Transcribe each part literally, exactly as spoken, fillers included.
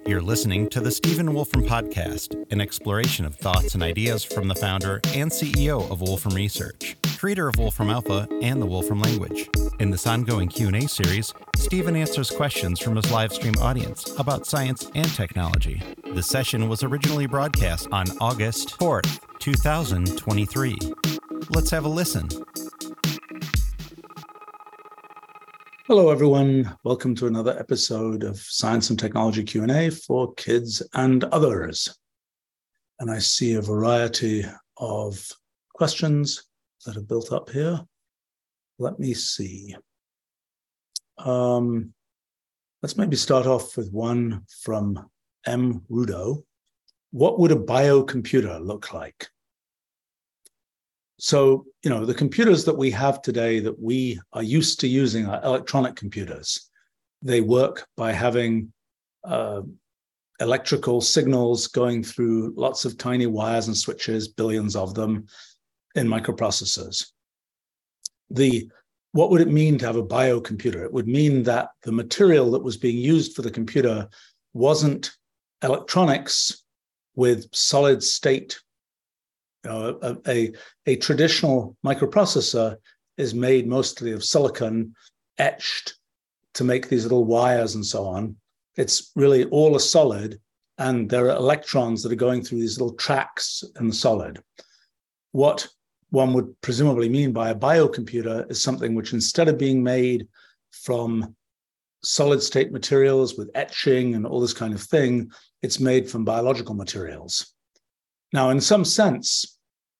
You're listening to the Stephen Wolfram Podcast, an exploration of thoughts and ideas from the founder and C E O of Wolfram Research, creator of Wolfram Alpha and the Wolfram Language. In this ongoing Q and A series, Stephen answers questions from his live stream audience about science and technology. The session was originally broadcast on August fourth, two thousand twenty-three. Let's have a listen. Hello, everyone. Welcome to another episode of Science and Technology Q and A for kids and others. And I see a variety of questions that are built up here. Let me see. Um, let's maybe start off with one from M. Rudo. What would a biocomputer look like? So, you know, the computers that we have today that we are used to using are electronic computers. They work by having uh, electrical signals going through lots of tiny wires and switches, billions of them, in microprocessors. The, what would it mean to have a biocomputer? It would mean that the material that was being used for the computer wasn't electronics with solid state. You know, a, a, a traditional microprocessor is made mostly of silicon etched to make these little wires and so on. It's really all a solid, and there are electrons that are going through these little tracks in the solid. What one would presumably mean by a biocomputer is something which, instead of being made from solid state materials with etching and all this kind of thing, it's made from biological materials. Now, in some sense,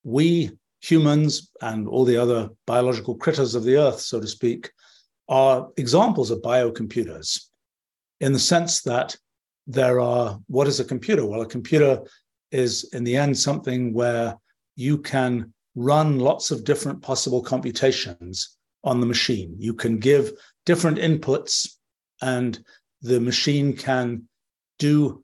we humans and all the other biological critters of the earth, so to speak, are examples of biocomputers in the sense that there are, what is a computer? Well, a computer is, in the end, something where you can run lots of different possible computations on the machine. You can give different inputs, and the machine can do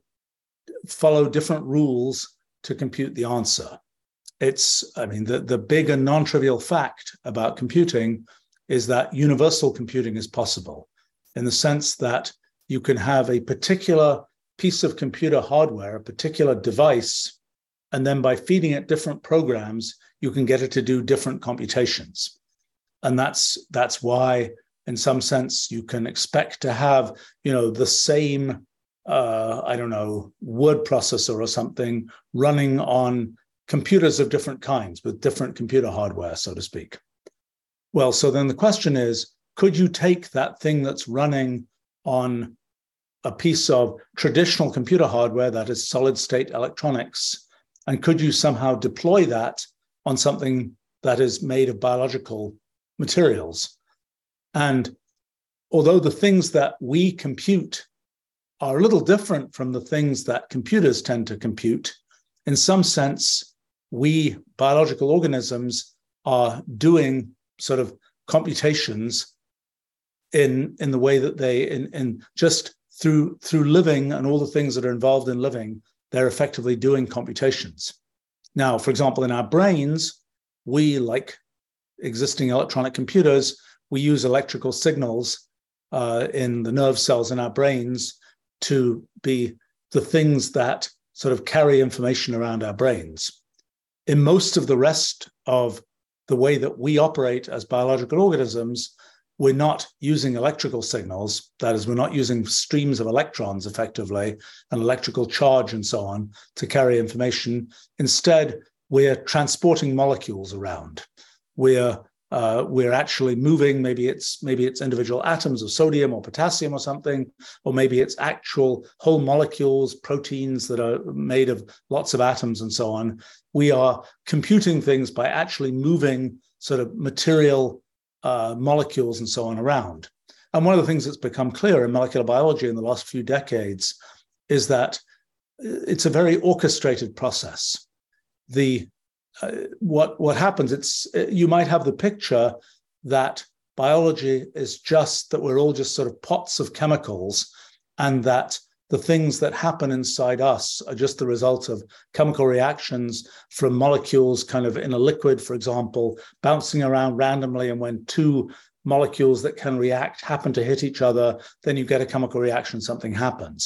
follow different rules to compute the answer. It's, I mean, the, the big and non-trivial fact about computing is that universal computing is possible in the sense that you can have a particular piece of computer hardware, a particular device, and then by feeding it different programs, you can get it to do different computations. And that's, that's why, in some sense, you can expect to have, you know, the same Uh, I don't know, word processor or something running on computers of different kinds with different computer hardware, so to speak. Well, so then the question is, could you take that thing that's running on a piece of traditional computer hardware that is solid state electronics, and could you somehow deploy that on something that is made of biological materials? And although the things that we compute are a little different from the things that computers tend to compute, in some sense, we biological organisms are doing sort of computations in, in the way that they, in, in just through, through living and all the things that are involved in living, they're effectively doing computations. Now, for example, in our brains, we, like existing electronic computers, we use electrical signals uh, in the nerve cells in our brains to be the things that sort of carry information around our brains. In most of the rest of the way that we operate as biological organisms, we're not using electrical signals. That is, we're not using streams of electrons effectively, and electrical charge and so on to carry information. Instead, we're transporting molecules around. We're Uh, we're actually moving, maybe it's maybe it's individual atoms of sodium or potassium or something, or maybe it's actual whole molecules, proteins that are made of lots of atoms and so on. We are computing things by actually moving sort of material uh, molecules and so on around. And one of the things that's become clear in molecular biology in the last few decades is that it's a very orchestrated process. The Uh, what what happens, it's you might have the picture that biology is just that we're all just sort of pots of chemicals, and that the things that happen inside us are just the result of chemical reactions from molecules kind of in a liquid, for example, bouncing around randomly, and when two molecules that can react happen to hit each other, then you get a chemical reaction, something happens.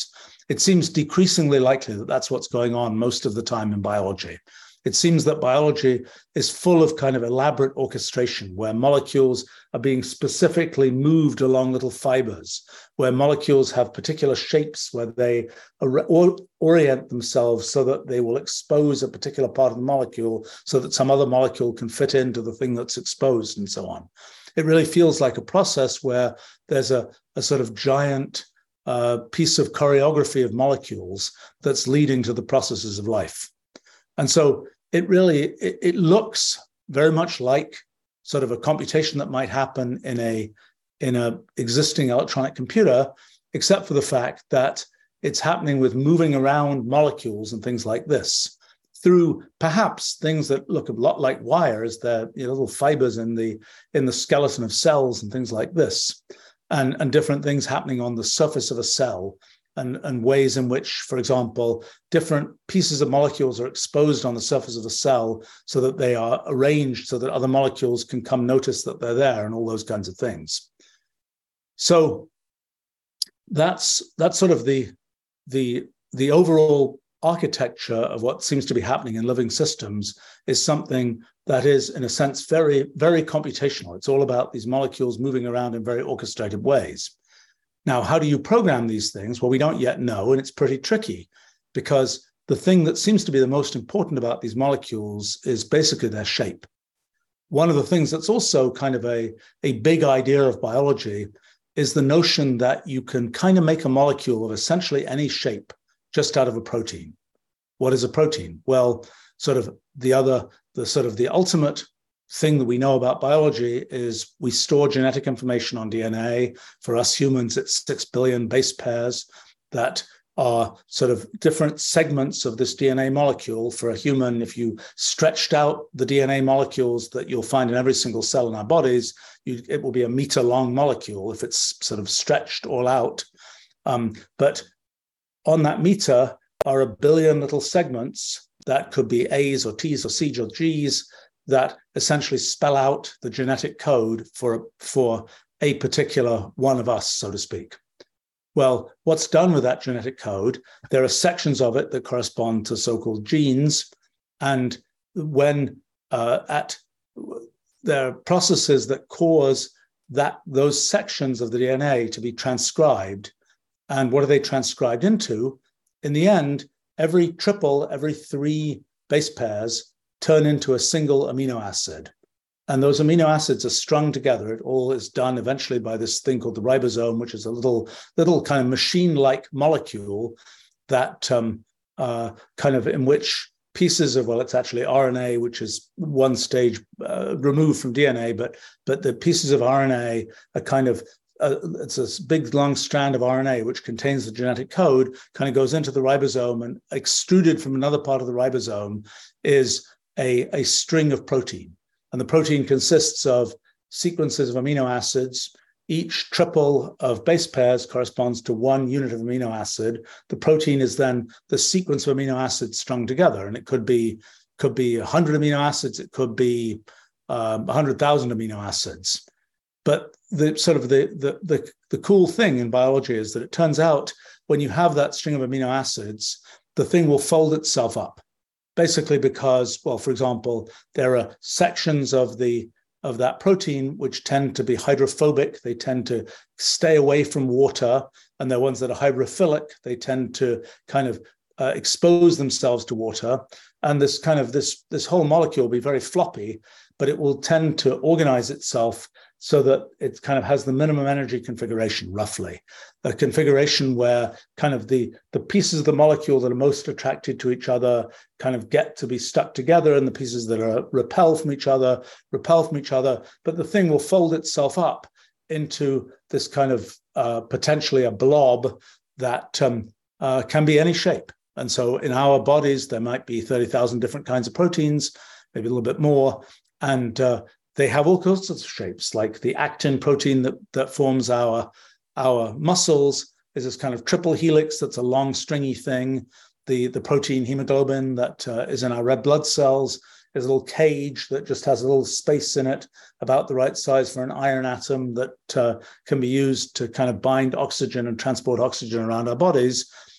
it seems decreasingly likely that that's what's going on most of the time in biology. It seems that biology is full of kind of elaborate orchestration where molecules are being specifically moved along little fibers, where molecules have particular shapes where they or orient themselves so that they will expose a particular part of the molecule so that some other molecule can fit into the thing that's exposed and so on. It really feels like a process where there's a, a sort of giant uh, piece of choreography of molecules that's leading to the processes of life. And so it really, it, it looks very much like sort of a computation that might happen in a, in a existing electronic computer, except for the fact that it's happening with moving around molecules and things like this through perhaps things that look a lot like wires. They're, you know, little fibers in the, in the skeleton of cells and things like this, and, and different things happening on the surface of a cell. And, and ways in which, for example, different pieces of molecules are exposed on the surface of a cell so that they are arranged so that other molecules can come notice that they're there and all those kinds of things. So that's, that's sort of the, the, the overall architecture of what seems to be happening in living systems is something that is, in a sense, very, very computational. It's all about these molecules moving around in very orchestrated ways. Now, how do you program these things? Well, we don't yet know, and it's pretty tricky because the thing that seems to be the most important about these molecules is basically their shape. One of the things that's also kind of a, a big idea of biology is the notion that you can kind of make a molecule of essentially any shape just out of a protein. What is a protein? Well, sort of the other, the sort of the ultimate thing that we know about biology is we store genetic information on D N A. For us humans, it's six billion base pairs that are sort of different segments of this D N A molecule. For a human, if you stretched out the D N A molecules that you'll find in every single cell in our bodies, you, it will be a meter long molecule if it's sort of stretched all out. Um, but on that meter are a billion little segments that could be A's or T's or C's or G's that essentially spell out the genetic code for, for a particular one of us, so to speak. Well, what's done with that genetic code? There are sections of it that correspond to so-called genes. And when uh, at there are processes that cause that those sections of the D N A to be transcribed. And what are they transcribed into? In the end, every triple, every three base pairs turn into a single amino acid. And those amino acids are strung together. It all is done eventually by this thing called the ribosome, which is a little, little kind of machine-like molecule that um, uh, kind of in which pieces of, well, it's actually R N A, which is one stage uh, removed from D N A, but, but the pieces of R N A are kind of, uh, it's this big long strand of R N A, which contains the genetic code, kind of goes into the ribosome, and extruded from another part of the ribosome is a, a string of protein. And the protein consists of sequences of amino acids. Each triple of base pairs corresponds to one unit of amino acid. The protein is then the sequence of amino acids strung together. And it could be, could be one hundred amino acids. It could be um, one hundred thousand amino acids. But the sort of the, the, the, the cool thing in biology is that it turns out when you have that string of amino acids, the thing will fold itself up. Basically because, well, for example, there are sections of the of that protein which tend to be hydrophobic. They tend to stay away from water, and there are ones that are hydrophilic. They tend to kind of uh, expose themselves to water. And this kind of this this whole molecule will be very floppy, but it will tend to organize itself so that it kind of has the minimum energy configuration, roughly. A configuration where kind of the, the pieces of the molecule that are most attracted to each other kind of get to be stuck together, and the pieces that are repel from each other, repel from each other, but the thing will fold itself up into this kind of uh, potentially a blob that um, uh, can be any shape. And so in our bodies, there might be thirty thousand different kinds of proteins, maybe a little bit more. And uh, they have all sorts of shapes, like the actin protein that, that forms our, our muscles is this kind of triple helix that's a long stringy thing. The, the protein hemoglobin that uh, is in our red blood cells is a little cage that just has a little space in it about the right size for an iron atom that uh, can be used to kind of bind oxygen and transport oxygen around our bodies.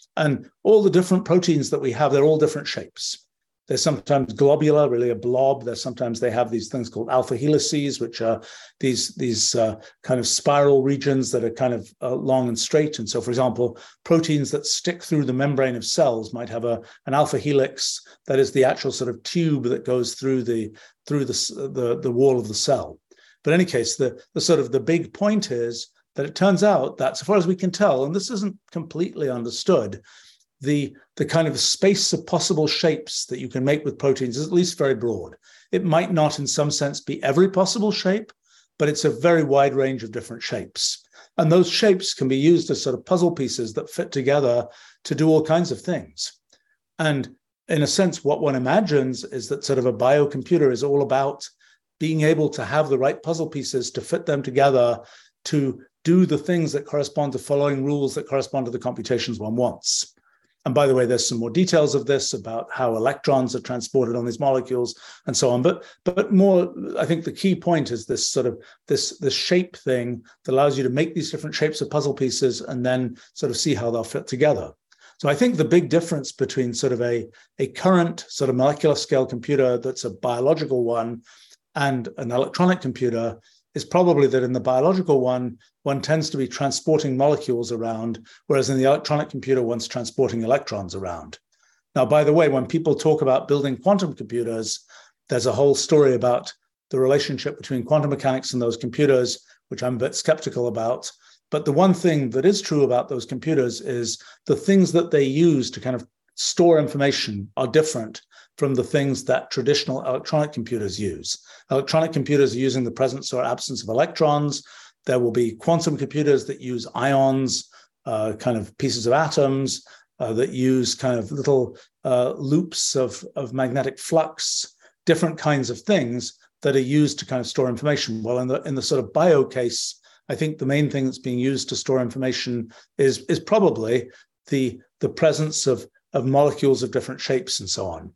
And all the different proteins that we have, they're all different shapes. They're sometimes globular, really a blob. There's sometimes they have these things called alpha helices, which are these, these uh, kind of spiral regions that are kind of uh, long and straight. And so, for example, proteins that stick through the membrane of cells might have a, an alpha helix that is the actual sort of tube that goes through the, through the, the, the wall of the cell. But in any case, the, the sort of the big point is that it turns out that, so far as we can tell, and this isn't completely understood, the, the kind of space of possible shapes that you can make with proteins is at least very broad. It might not, in some sense, be every possible shape, but it's a very wide range of different shapes. And those shapes can be used as sort of puzzle pieces that fit together to do all kinds of things. And in a sense, what one imagines is that sort of a biocomputer is all about being able to have the right puzzle pieces to fit them together to do the things that correspond to following rules that correspond to the computations one wants. And by the way, there's some more details of this about how electrons are transported on these molecules and so on. But, but more, I think the key point is this sort of this, this shape thing that allows you to make these different shapes of puzzle pieces and then sort of see how they'll fit together. So I think the big difference between sort of a, a current sort of molecular scale computer that's a biological one and an electronic computer is probably that in the biological one, one tends to be transporting molecules around, whereas in the electronic computer, one's transporting electrons around. Now, by the way, when people talk about building quantum computers, there's a whole story about the relationship between quantum mechanics and those computers, which I'm a bit skeptical about. But the one thing that is true about those computers is the things that they use to kind of store information are different from the things that traditional electronic computers use. Electronic computers are using the presence or absence of electrons. There will be quantum computers that use ions, uh, kind of pieces of atoms, uh, that use kind of little uh, loops of, of magnetic flux, different kinds of things that are used to kind of store information. Well, in the, in the sort of bio case, I think the main thing that's being used to store information is, is probably the, the presence of, of molecules of different shapes and so on.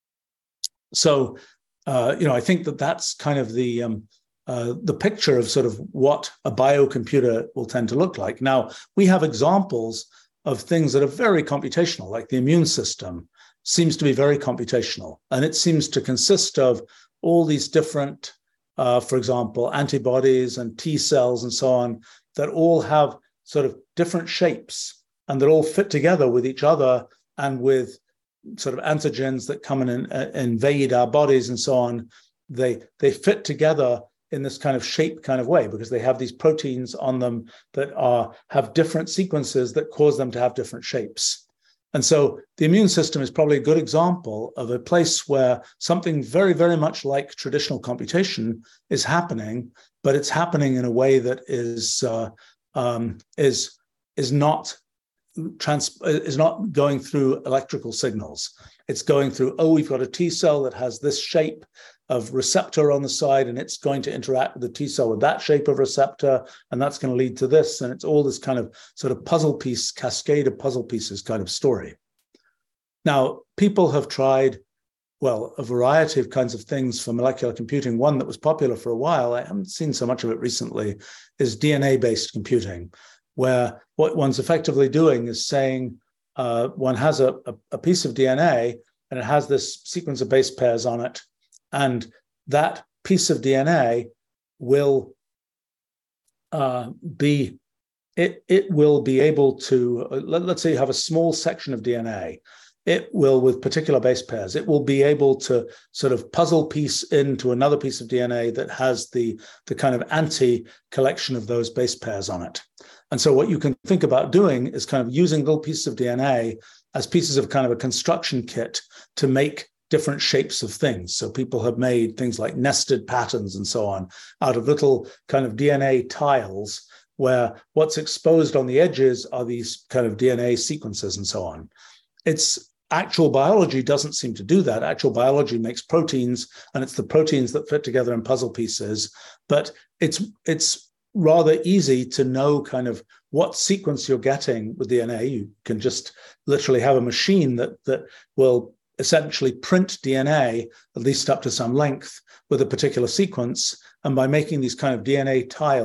So, uh, you know, I think that that's kind of the um, uh, the picture of sort of what a biocomputer will tend to look like. Now, we have examples of things that are very computational, like the immune system seems to be very computational, and it seems to consist of all these different, uh, for example, antibodies and T cells and so on, that all have sort of different shapes and that all fit together with each other and with sort of antigens that come in and uh, invade our bodies and so on. They, they fit together in this kind of shape kind of way because they have these proteins on them that are have different sequences that cause them to have different shapes. And so the immune system is probably a good example of a place where something very, very much like traditional computation is happening, but it's happening in a way that is, uh, um, is, is not Trans is not going through electrical signals. It's going through, oh, we've got a T cell that has this shape of receptor on the side, and it's going to interact with the T cell with that shape of receptor, and that's going to lead to this. And it's all this kind of sort of puzzle piece, cascade of puzzle pieces kind of story. Now, people have tried, well, a variety of kinds of things for molecular computing. One that was popular for a while, I haven't seen so much of it recently, is D N A-based computing, where what one's effectively doing is saying uh, one has a, a, a piece of D N A and it has this sequence of base pairs on it. And that piece of D N A will uh, be, it, it will be able to, uh, let, let's say you have a small section of D N A. It will, with particular base pairs, it will be able to sort of puzzle piece into another piece of D N A that has the, the kind of anti-collection of those base pairs on it. And so what you can think about doing is kind of using little pieces of D N A as pieces of kind of a construction kit to make different shapes of things. So people have made things like nested patterns and so on out of little kind of D N A tiles where what's exposed on the edges are these kind of D N A sequences and so on. It's actual biology doesn't seem to do that. Actual biology makes proteins, and it's the proteins that fit together in puzzle pieces. But it's it's rather easy to know kind of what sequence you're getting with D N A. You can just literally have a machine that, that will essentially print D N A, at least up to some length, with a particular sequence. And by making these kind of D N A tiles,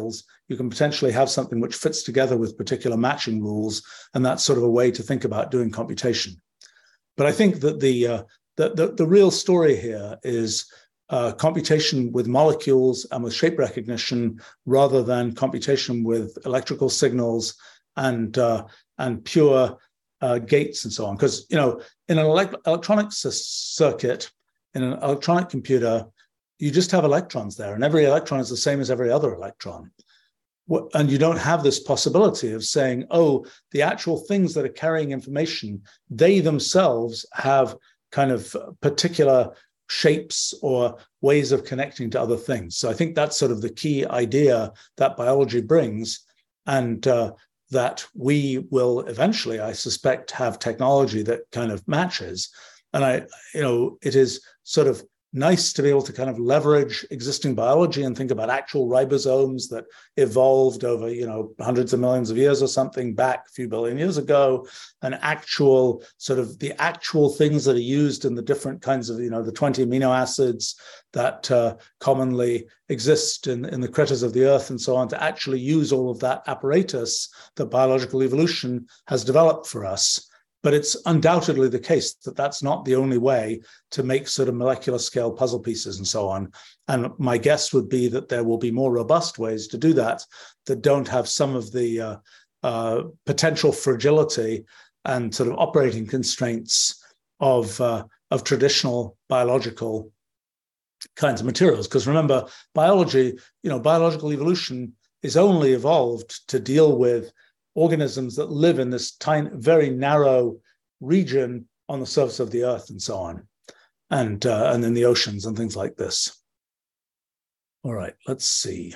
you can potentially have something which fits together with particular matching rules, and that's sort of a way to think about doing computation. But I think that the uh, the, the, the real story here is uh, computation with molecules and with shape recognition, rather than computation with electrical signals and uh, and pure uh, gates and so on. Because, you know, in an elect electronic circuit, in an electronic computer, you just have electrons there, and every electron is the same as every other electron. And you don't have this possibility of saying, oh, the actual things that are carrying information, they themselves have kind of particular shapes or ways of connecting to other things. So I think that's sort of the key idea that biology brings, and uh, that we will eventually, I suspect, have technology that kind of matches. And I, you know, it is sort of nice to be able to kind of leverage existing biology and think about actual ribosomes that evolved over, you know, hundreds of millions of years or something back a few billion years ago, and actual sort of the actual things that are used in the different kinds of, you know, the twenty amino acids that uh, commonly exist in, in the critters of the earth and so on, to actually use all of that apparatus that biological evolution has developed for us. But it's undoubtedly the case that that's not the only way to make sort of molecular scale puzzle pieces and so on. And my guess would be that there will be more robust ways to do that, that don't have some of the uh, uh, potential fragility and sort of operating constraints of, uh, of traditional biological kinds of materials. Because remember, biology, you know, biological evolution is only evolved to deal with organisms that live in this tiny, very narrow region on the surface of the earth and so on, and uh, and in the oceans and things like this. All right, let's see.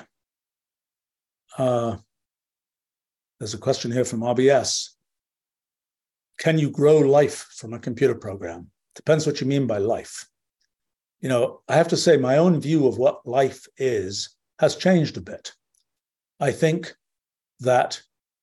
Uh, there's a question here from R B S. Can you grow life from a computer program? Depends what you mean by life. You know, I have to say my own view of what life is has changed a bit. I think that,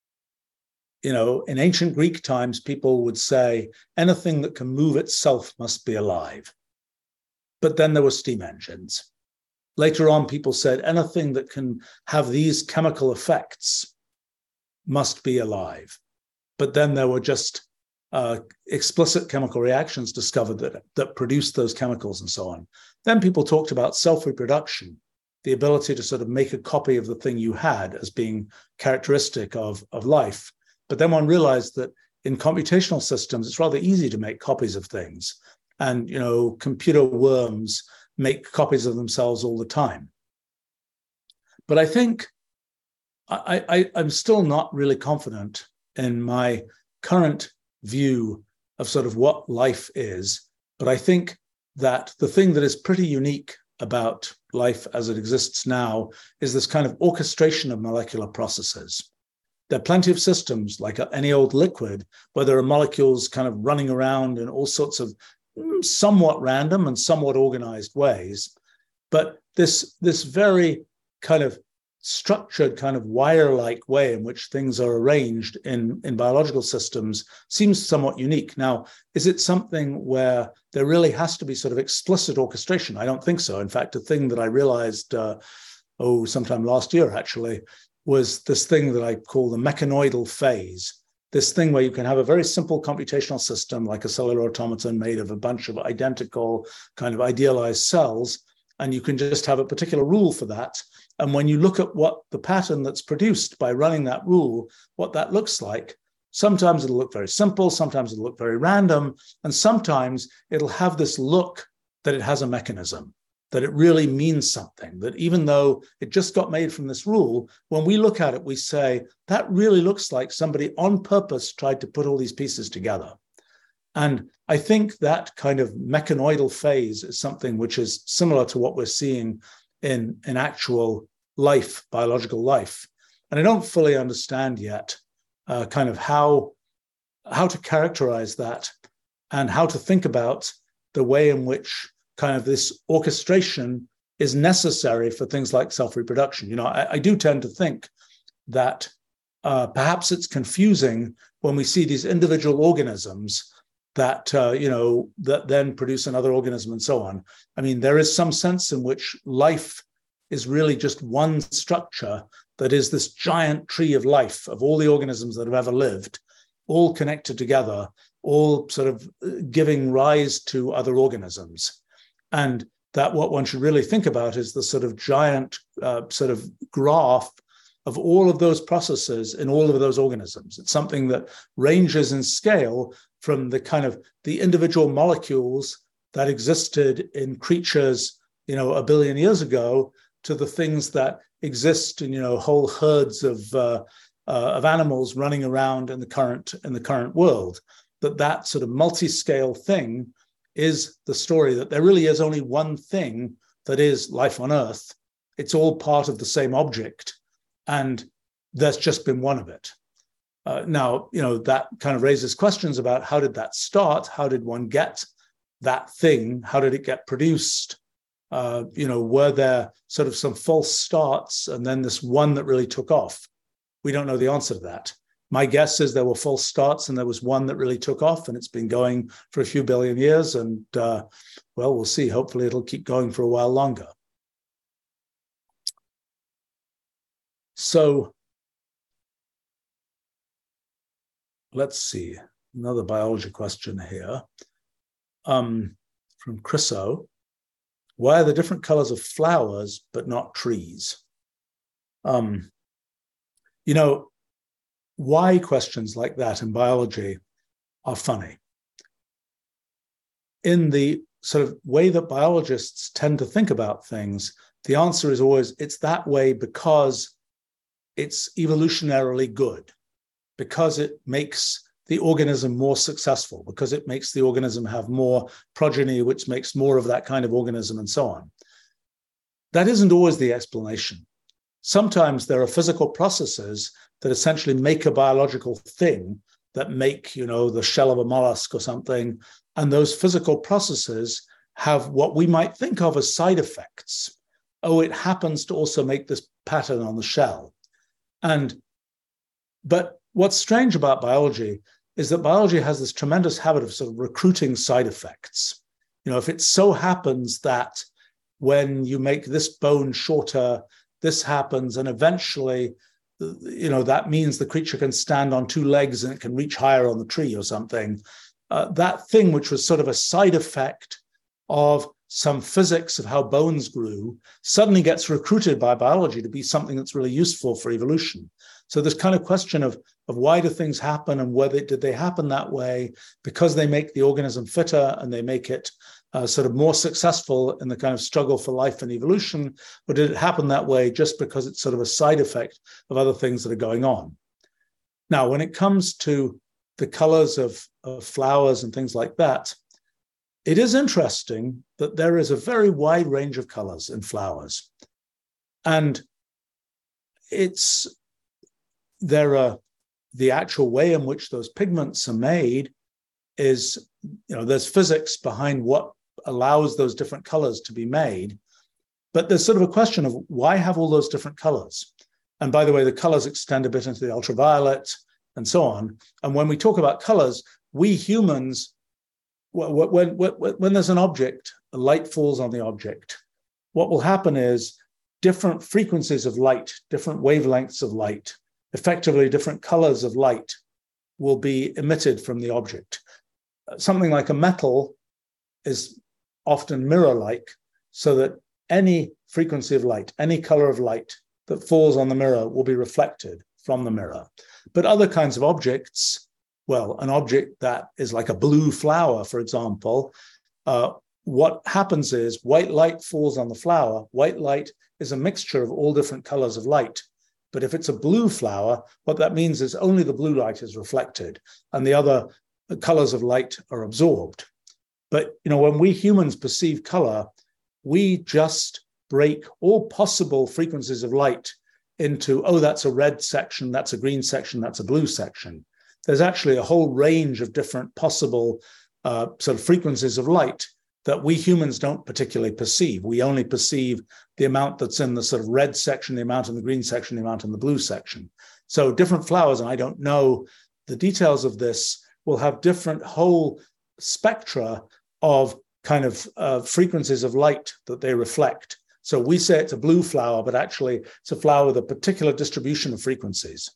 you know, in ancient Greek times, people would say anything that can move itself must be alive. But then there were steam engines. Later on, people said anything that can have these chemical effects must be alive. But then there were just uh, explicit chemical reactions discovered that, that produced those chemicals and so on. Then people talked about self-reproduction, the ability to sort of make a copy of the thing you had as being characteristic of, of life. But then one realized that in computational systems, it's rather easy to make copies of things. And, you know, computer worms make copies of themselves all the time. But I think I, I, I'm still not really confident in my current view of sort of what life is. But I think that the thing that is pretty unique about life as it exists now is this kind of orchestration of molecular processes. There are plenty of systems, like any old liquid, where there are molecules kind of running around in all sorts of somewhat random and somewhat organized ways. But this, this very kind of structured, kind of wire-like way in which things are arranged in, in biological systems seems somewhat unique. Now, is it something where there really has to be sort of explicit orchestration? I don't think so. In fact, a thing that I realized, uh, oh, sometime last year, actually, was this thing that I call the mechanoidal phase, this thing where you can have a very simple computational system like a cellular automaton made of a bunch of identical kind of idealized cells, and you can just have a particular rule for that. And when you look at what the pattern that's produced by running that rule, what that looks like, sometimes it'll look very simple, sometimes it'll look very random, and sometimes it'll have this look that it has a mechanism, that it really means something, that even though it just got made from this rule, when we look at it, we say, that really looks like somebody on purpose tried to put all these pieces together. And I think that kind of mechanoidal phase is something which is similar to what we're seeing in, in actual life, biological life. And I don't fully understand yet uh, kind of how, how to characterize that and how to think about the way in which kind of this orchestration is necessary for things like self-reproduction. You know, I, I do tend to think that uh, perhaps it's confusing when we see these individual organisms that, uh, you know, that then produce another organism and so on. I mean, there is some sense in which life is really just one structure that is this giant tree of life of all the organisms that have ever lived, all connected together, all sort of giving rise to other organisms. And that what one should really think about is the sort of giant uh, sort of graph of all of those processes in all of those organisms. It's something that ranges in scale from the kind of the individual molecules that existed in creatures, you know, a billion years ago, to the things that exist in, you know, whole herds of uh, uh, of animals running around in the current in the current world. That that sort of multi-scale thing is the story that there really is only one thing that is life on Earth. It's all part of the same object, and there's just been one of it. Uh, now, you know, that kind of raises questions about how did that start? How did one get that thing? How did it get produced? Uh, you know, were there sort of some false starts and then this one that really took off? We don't know the answer to that. My guess is there were false starts and there was one that really took off, and it's been going for a few billion years. And uh, well, we'll see. Hopefully it'll keep going for a while longer. So let's see, another biology question here um, from Chriso. Why are there different colors of flowers but not trees? Um, you know, why questions like that in biology are funny. In the sort of way that biologists tend to think about things, the answer is always, it's that way because it's evolutionarily good, because it makes the organism more successful, because it makes the organism have more progeny, which makes more of that kind of organism, and so on. That isn't always the explanation. Sometimes there are physical processes that essentially make a biological thing, that make, you know, the shell of a mollusk or something, and those physical processes have what we might think of as side effects. Oh, it happens to also make this pattern on the shell. And, but what's strange about biology is that biology has this tremendous habit of sort of recruiting side effects. You know, if it so happens that when you make this bone shorter, this happens, and eventually, you know, that means the creature can stand on two legs and it can reach higher on the tree or something. Uh, that thing, which was sort of a side effect of some physics of how bones grew, suddenly gets recruited by biology to be something that's really useful for evolution. So this kind of question of, of why do things happen, and whether did they happen that way because they make the organism fitter and they make it uh, sort of more successful in the kind of struggle for life and evolution, or did it happen that way just because it's sort of a side effect of other things that are going on? Now, when it comes to the colors of, of flowers and things like that, it is interesting that there is a very wide range of colors in flowers. And it's, there are, the actual way in which those pigments are made is, you know, there's physics behind what allows those different colors to be made. But there's sort of a question of why have all those different colors? And by the way, the colors extend a bit into the ultraviolet and so on. And when we talk about colors, we humans, when, when, when there's an object, a light falls on the object, what will happen is different frequencies of light, different wavelengths of light, effectively different colors of light will be emitted from the object. Something like a metal is often mirror-like, so that any frequency of light, any color of light that falls on the mirror will be reflected from the mirror. But other kinds of objects, well, an object that is like a blue flower, for example, uh, what happens is white light falls on the flower. White light is a mixture of all different colors of light. But if it's a blue flower, what that means is only the blue light is reflected and the other colors of light are absorbed. But, you know, when we humans perceive color, we just break all possible frequencies of light into, oh, that's a red section, that's a green section, that's a blue section. There's actually a whole range of different possible uh, sort of frequencies of light that we humans don't particularly perceive. We only perceive the amount that's in the sort of red section, the amount in the green section, the amount in the blue section. So different flowers, and I don't know the details of this, will have different whole spectra of kind of uh, frequencies of light that they reflect. So we say it's a blue flower, but actually it's a flower with a particular distribution of frequencies.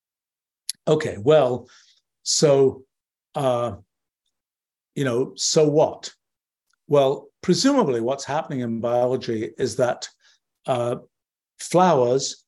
Okay, well, so, uh, you know, so what? Well, presumably what's happening in biology is that uh, flowers,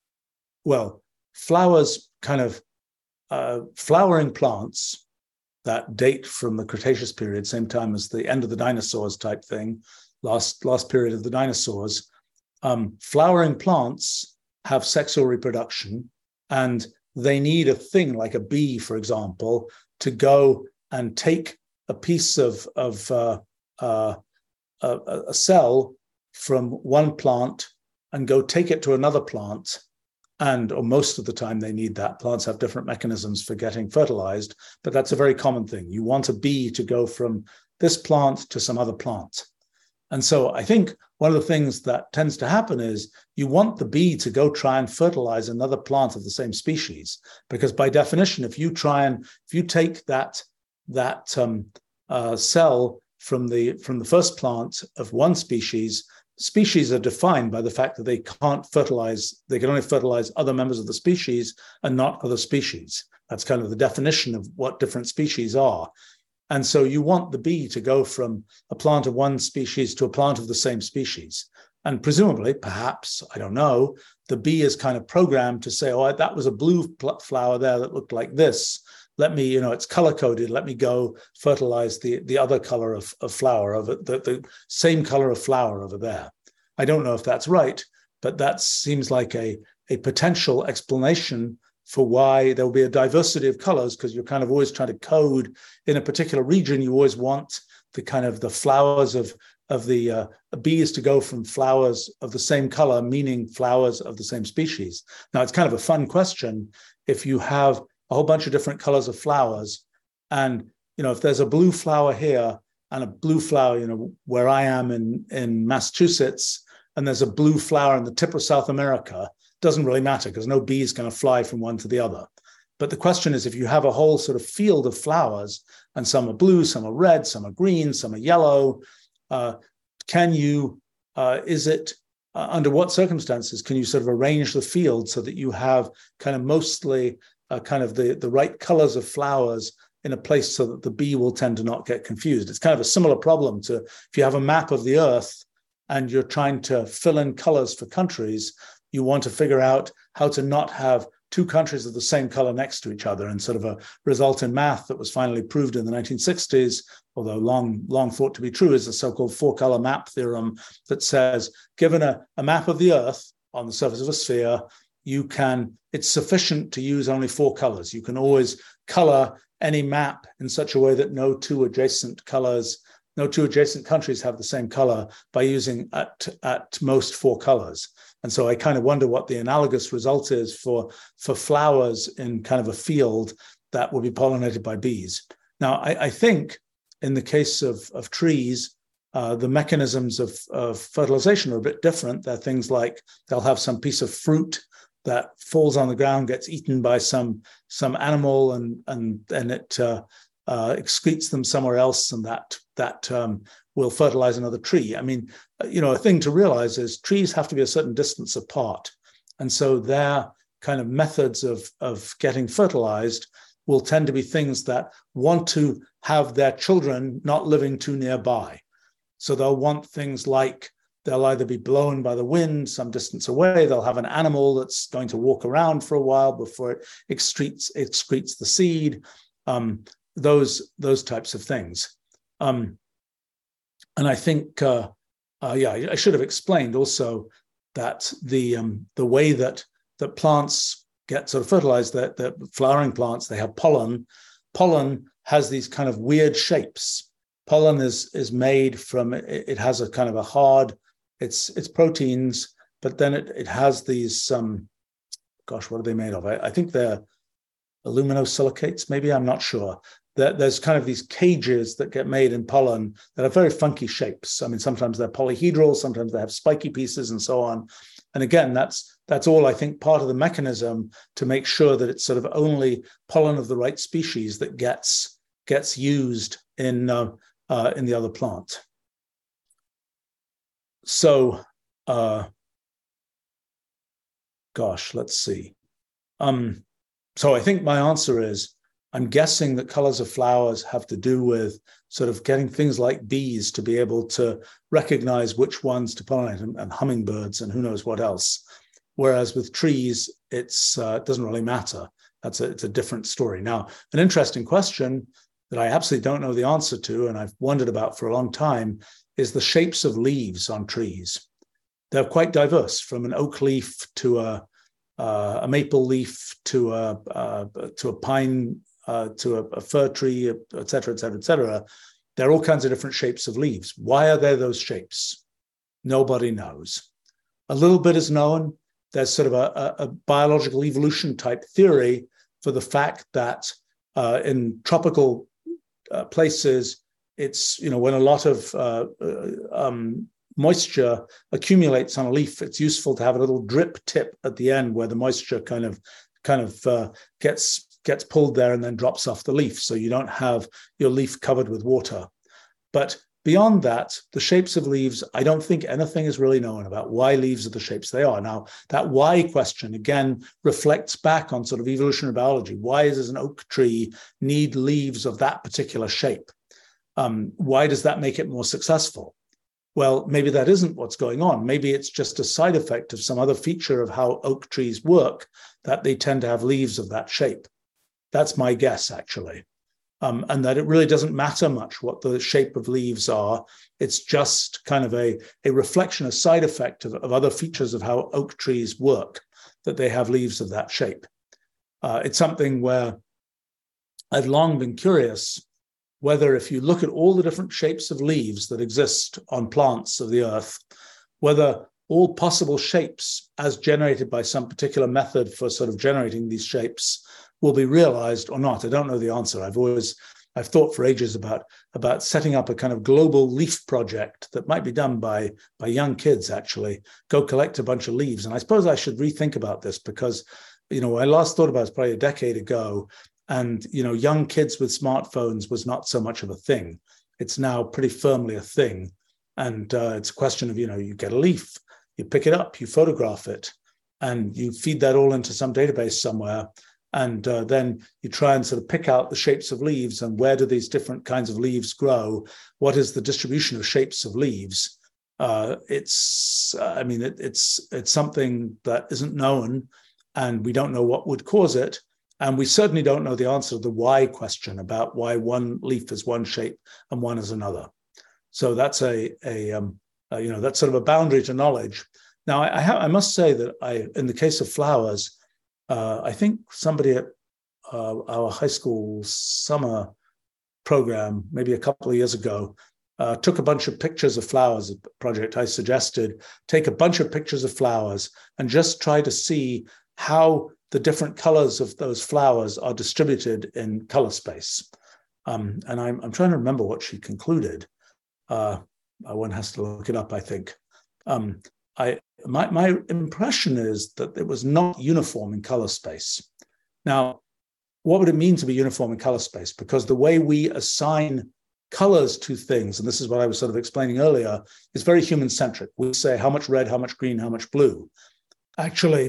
well, flowers kind of, uh, flowering plants that date from the Cretaceous period, same time as the end of the dinosaurs type thing, last, last period of the dinosaurs, um, flowering plants have sexual reproduction, and they need a thing like a bee, for example, to go and take a piece of, of uh, uh, a, a cell from one plant and go take it to another plant. And or most of the time they need that. Plants have different mechanisms for getting fertilized, but that's a very common thing. You want a bee to go from this plant to some other plant. And so I think one of the things that tends to happen is you want the bee to go try and fertilize another plant of the same species, because by definition, if you try and if you take that that um, uh, cell from the from the first plant of one species, species are defined by the fact that they can't fertilize, they can only fertilize other members of the species and not other species. That's kind of the definition of what different species are. And so you want the bee to go from a plant of one species to a plant of the same species. And presumably, perhaps, I don't know, the bee is kind of programmed to say, oh, that was a blue flower there that looked like this. Let me, you know, it's color-coded. Let me go fertilize the, the other color of, of flower, over the, the same color of flower over there. I don't know if that's right, but that seems like a, a potential explanation for why there will be a diversity of colors, because you're kind of always trying to code in a particular region. You always want the kind of the flowers of, of the uh, bees to go from flowers of the same color, meaning flowers of the same species. Now, it's kind of a fun question. If you have a whole bunch of different colors of flowers, and, you know, if there's a blue flower here and a blue flower, you know, where I am in, in Massachusetts, and there's a blue flower in the tip of South America, doesn't really matter because no bee is going to fly from one to the other. But the question is, if you have a whole sort of field of flowers, and some are blue, some are red, some are green, some are yellow, uh, can you, uh, is it, uh, under what circumstances can you sort of arrange the field so that you have kind of mostly uh, kind of the, the right colors of flowers in a place so that the bee will tend to not get confused? It's kind of a similar problem to if you have a map of the Earth and you're trying to fill in colors for countries, you want to figure out how to not have two countries of the same color next to each other, and sort of a result in math that was finally proved in the nineteen sixties, although long, long thought to be true, is the so-called four-color map theorem that says, given a, a map of the Earth on the surface of a sphere, you can, it's sufficient to use only four colors. You can always color any map in such a way that no two adjacent colors, no two adjacent countries have the same color by using at, at most four colors. And so I kind of wonder what the analogous result is for, for flowers in kind of a field that will be pollinated by bees. Now, I, I think in the case of, of trees, uh, the mechanisms of, of fertilization are a bit different. They're things like they'll have some piece of fruit that falls on the ground, gets eaten by some, some animal, and, and, and it uh, uh, excretes them somewhere else, and that, that um, will fertilize another tree. I mean, you know, a thing to realize is trees have to be a certain distance apart. And so their kind of methods of, of getting fertilized will tend to be things that want to have their children not living too nearby. So they'll want things like they'll either be blown by the wind some distance away, they'll have an animal that's going to walk around for a while before it excretes, excretes the seed, um, those, those types of things. Um, and I think, uh, uh, yeah, I, I should have explained also that the, um, the way that, that plants get sort of fertilized, that the flowering plants, they have pollen. Pollen has these kind of weird shapes. Pollen is, is made from, it, it has a kind of a hard, it's, it's proteins, but then it, it has these, um, gosh, what are they made of? I, I think they're aluminosilicates, maybe, I'm not sure. There, there's kind of these cages that get made in pollen that are very funky shapes. I mean, sometimes they're polyhedral, sometimes they have spiky pieces and so on. And again, that's that's all, I think, part of the mechanism to make sure that it's sort of only pollen of the right species that gets, gets used in, uh, uh, in the other plant. So uh, gosh, let's see. Um, so I think my answer is, I'm guessing that colors of flowers have to do with sort of getting things like bees to be able to recognize which ones to pollinate, and, and hummingbirds and who knows what else. Whereas with trees, it's uh, it doesn't really matter. That's a, it's a different story. Now, an interesting question that I absolutely don't know the answer to, and I've wondered about for a long time, is the shapes of leaves on trees. They're quite diverse, from an oak leaf to a, uh, a maple leaf to a, uh, to a pine, uh, to a, a fir tree, et cetera, et cetera, et cetera. There are all kinds of different shapes of leaves. Why are there those shapes? Nobody knows. A little bit is known. There's sort of a, a biological evolution type theory for the fact that uh, in tropical uh, places, it's, you know, when a lot of uh, um, moisture accumulates on a leaf, it's useful to have a little drip tip at the end where the moisture kind of kind of uh, gets gets pulled there and then drops off the leaf, so you don't have your leaf covered with water. But beyond that, the shapes of leaves, I don't think anything is really known about why leaves are the shapes they are. Now, that why question, again, reflects back on sort of evolutionary biology. Why does an oak tree need leaves of that particular shape? Um, why does that make it more successful? Well, maybe that isn't what's going on. Maybe it's just a side effect of some other feature of how oak trees work, that they tend to have leaves of that shape. That's my guess, actually. Um, and that it really doesn't matter much what the shape of leaves are. It's just kind of a, a reflection, a side effect of, of other features of how oak trees work, that they have leaves of that shape. Uh, it's something where I've long been curious whether, if you look at all the different shapes of leaves that exist on plants of the earth, whether all possible shapes as generated by some particular method for sort of generating these shapes will be realized or not. I don't know the answer. I've always, I've thought for ages about, about setting up a kind of global leaf project that might be done by, by young kids, actually. Go collect a bunch of leaves. And I suppose I should rethink about this because, you know, I last thought about it probably a decade ago. And, you know, young kids with smartphones was not so much of a thing. It's now pretty firmly a thing. And uh, it's a question of, you know, you get a leaf, you pick it up, you photograph it, and you feed that all into some database somewhere. And uh, then you try and sort of pick out the shapes of leaves and where do these different kinds of leaves grow? What is the distribution of shapes of leaves? Uh, it's, uh, I mean, it, it's it's something that isn't known, and we don't know what would cause it. And we certainly don't know the answer to the why question about why one leaf is one shape and one is another. So that's a, a, um, a you know, that's sort of a boundary to knowledge. Now, I, I, ha- I must say that I, in the case of flowers, Uh, I think somebody at uh, our high school summer program, maybe a couple of years ago, uh, took a bunch of pictures of flowers, a project I suggested, take a bunch of pictures of flowers and just try to see how the different colors of those flowers are distributed in color space. Um, and I'm, I'm trying to remember what she concluded. Uh, one has to look it up, I think. Um, I, my, my impression is that it was not uniform in color space. Now, what would it mean to be uniform in color space? Because the way we assign colors to things, and this is what I was sort of explaining earlier, is very human-centric. We say how much red, how much green, how much blue. Actually,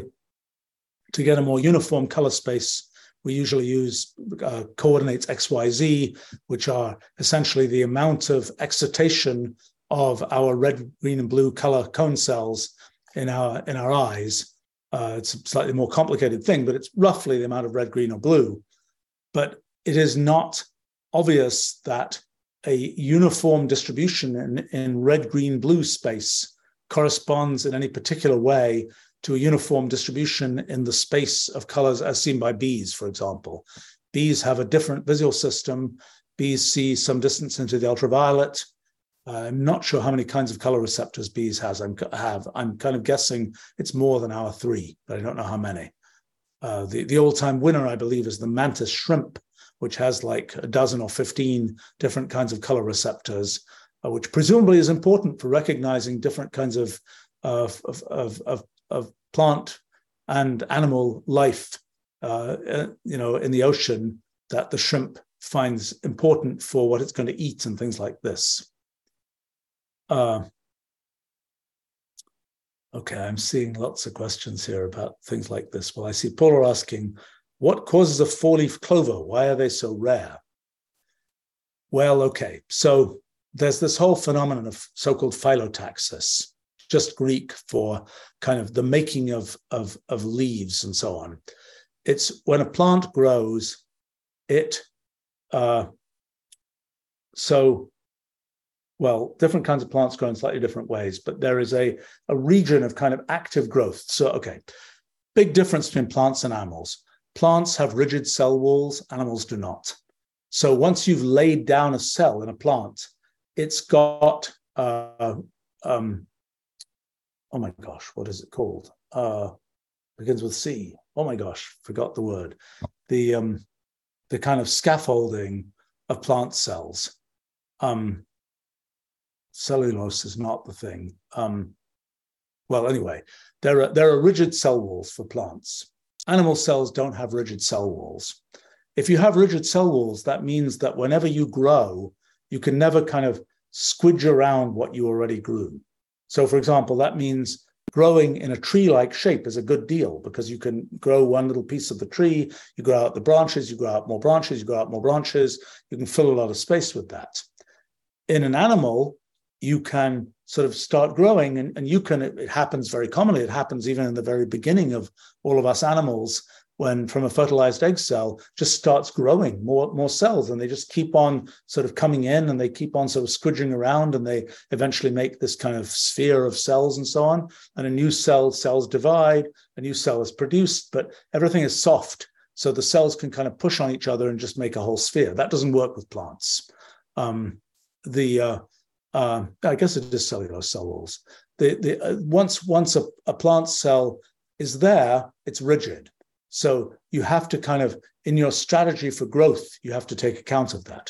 to get a more uniform color space, we usually use uh, coordinates X, Y, Z, which are essentially the amount of excitation of our red, green, and blue color cone cells in our in our eyes. Uh, it's a slightly more complicated thing, but it's roughly the amount of red, green, or blue. But it is not obvious that a uniform distribution in, in red, green, blue space corresponds in any particular way to a uniform distribution in the space of colors as seen by bees, for example. Bees have a different visual system. Bees see some distance into the ultraviolet. Uh, I'm not sure how many kinds of color receptors bees has, I'm, have. I'm kind of guessing it's more than our three, but I don't know how many. Uh, the, the all-time winner, I believe, is the mantis shrimp, which has like a dozen or fifteen different kinds of color receptors, uh, which presumably is important for recognizing different kinds of, of, of, of, of, of plant and animal life, uh, uh, you know, in the ocean that the shrimp finds important for what it's going to eat and things like this. Uh, Okay, I'm seeing lots of questions here about things like this. Well, I see Paul asking, what causes a four-leaf clover? Why are they so rare? Well, okay, so there's this whole phenomenon of so-called phyllotaxis, just Greek for kind of the making of, of, of leaves and so on. It's when a plant grows, it, uh, so, well, different kinds of plants grow in slightly different ways, but there is a, a region of kind of active growth. So, okay, big difference between plants and animals. Plants have rigid cell walls, animals do not. So once you've laid down a cell in a plant, it's got, uh, um, oh my gosh, what is it called? Uh, begins with C. Oh my gosh, forgot the word. The, um, the kind of scaffolding of plant cells. Um, cellulose is not the thing. Um, well, anyway, there are, there are rigid cell walls for plants. Animal cells don't have rigid cell walls. If you have rigid cell walls, that means that whenever you grow, you can never kind of squidge around what you already grew. So, for example, that means growing in a tree-like shape is a good deal because you can grow one little piece of the tree, you grow out the branches, you grow out more branches, you grow out more branches, you can fill a lot of space with that. In an animal, you can sort of start growing, and, and you can, it, it happens very commonly, it happens even in the very beginning of all of us animals, when from a fertilized egg cell just starts growing more, more cells, and they just keep on sort of coming in, and they keep on sort of squidging around, and they eventually make this kind of sphere of cells and so on. And a new cell, cells divide, a new cell is produced, but everything is soft. So the cells can kind of push on each other and just make a whole sphere. That doesn't work with plants. Um, the, uh, uh, I guess it is cellulose cell walls. The, the, uh, once once a, a plant cell is there, it's rigid. So you have to kind of, in your strategy for growth, you have to take account of that.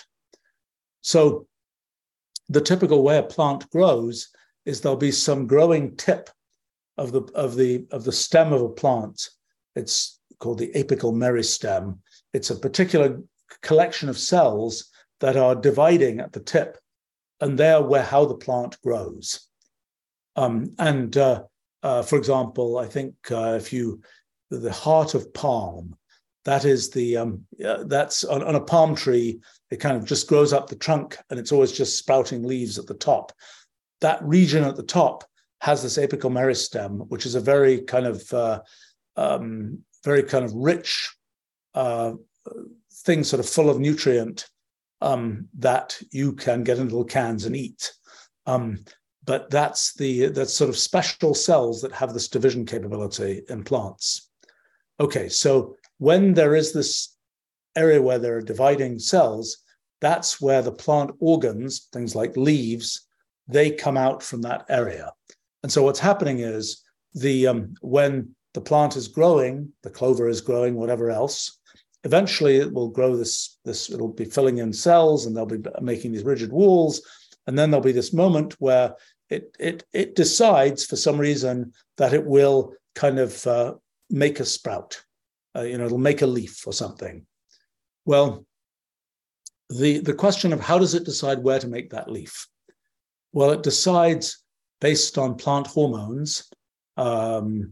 So the typical way a plant grows is there'll be some growing tip of the, of the, of the stem of a plant. It's called the apical meristem. It's a particular collection of cells that are dividing at the tip, and they're where how the plant grows. Um, and uh, uh, for example, I think uh, if you, the heart of palm, that is the, um, uh, that's on, on a palm tree, it kind of just grows up the trunk and it's always just sprouting leaves at the top. That region at the top has this apical meristem, which is a very kind of, uh, um, very kind of rich uh, thing, sort of full of nutrient, Um, that you can get in little cans and eat. Um, but that's the that's sort of special cells that have this division capability in plants. Okay, so when there is this area where there are dividing cells, that's where the plant organs, things like leaves, they come out from that area. And so what's happening is the um, when the plant is growing, the clover is growing, whatever else, eventually it will grow this, this, it'll be filling in cells and they'll be making these rigid walls. And then there'll be this moment where it, it, it decides for some reason that it will kind of uh, make a sprout. Uh, you know, it'll make a leaf or something. Well, the, the question of how does it decide where to make that leaf? Well, it decides based on plant hormones, um,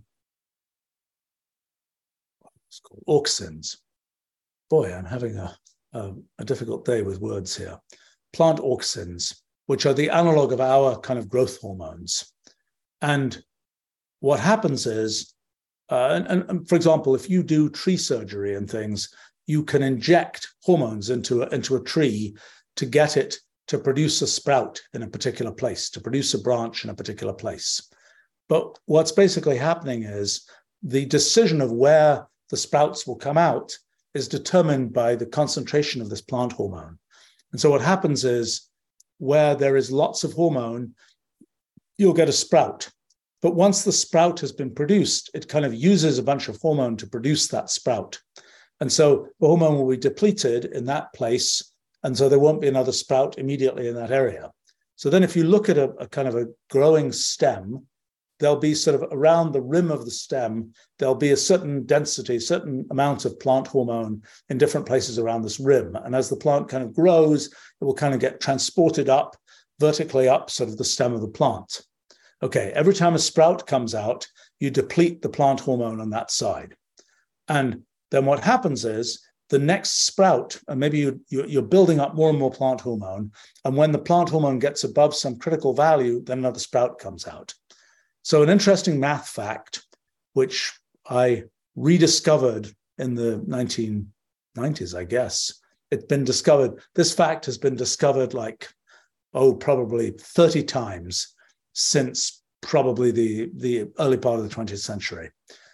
it's called auxins. Boy, I'm having a, a, a difficult day with words here. Plant auxins, which are the analog of our kind of growth hormones. And what happens is, uh, and, and for example, if you do tree surgery and things, you can inject hormones into a, into a tree to get it to produce a sprout in a particular place, to produce a branch in a particular place. But what's basically happening is the decision of where the sprouts will come out is determined by the concentration of this plant hormone. And so what happens is where there is lots of hormone, you'll get a sprout. But once the sprout has been produced, it kind of uses a bunch of hormone to produce that sprout. And so the hormone will be depleted in that place. And so there won't be another sprout immediately in that area. So then if you look at a, a kind of a growing stem, there'll be sort of around the rim of the stem, there'll be a certain density, certain amount of plant hormone in different places around this rim. And as the plant kind of grows, it will kind of get transported up, vertically up sort of the stem of the plant. Okay, every time a sprout comes out, you deplete the plant hormone on that side. And then what happens is the next sprout, and maybe you, you're building up more and more plant hormone, and when the plant hormone gets above some critical value, then another sprout comes out. So an interesting math fact, which I rediscovered in the nineteen nineties, I guess. It's been discovered, this fact has been discovered like, oh, probably thirty times since probably the, the early part of the twentieth century.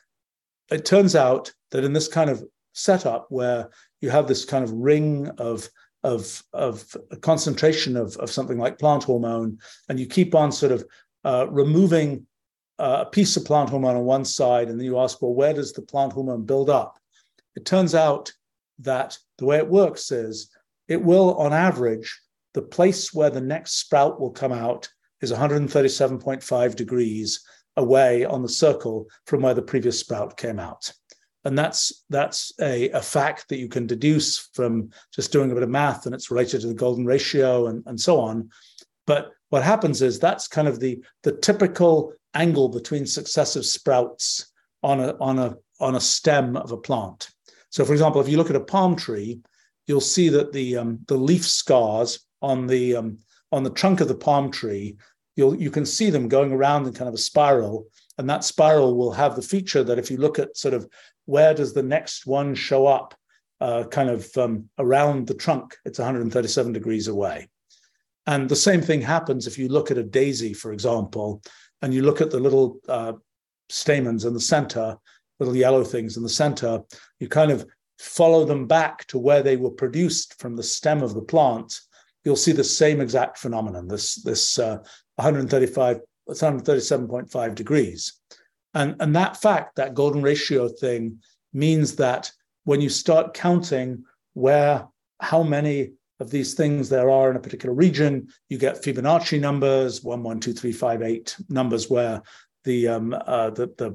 It turns out that in this kind of setup where you have this kind of ring of, of, of a concentration of, of something like plant hormone, and you keep on sort of uh, removing uh, a piece of plant hormone on one side, and then you ask, well, where does the plant hormone build up? It turns out that the way it works is it will, on average, the place where the next sprout will come out is one hundred thirty-seven point five degrees away on the circle from where the previous sprout came out. And that's that's a, a fact that you can deduce from just doing a bit of math, and it's related to the golden ratio and, and so on. But what happens is that's kind of the, the typical angle between successive sprouts on a, on, a, on a stem of a plant. So, for example, if you look at a palm tree, you'll see that the, um, the leaf scars on the, um, on the trunk of the palm tree, you'll, you can see them going around in kind of a spiral. And that spiral will have the feature that if you look at sort of where does the next one show up uh, kind of um, around the trunk, it's one hundred thirty-seven degrees away. And the same thing happens if you look at a daisy, for example, and you look at the little uh, stamens in the center, little yellow things in the center, you kind of follow them back to where they were produced from the stem of the plant. You'll see the same exact phenomenon, this, this uh, one hundred thirty-five, one hundred thirty-seven point five degrees. And, and that fact, that golden ratio thing, means that when you start counting where, how many of these things there are in a particular region, you get Fibonacci numbers, one, one, two, three, five, eight numbers where the, um, uh, the, the,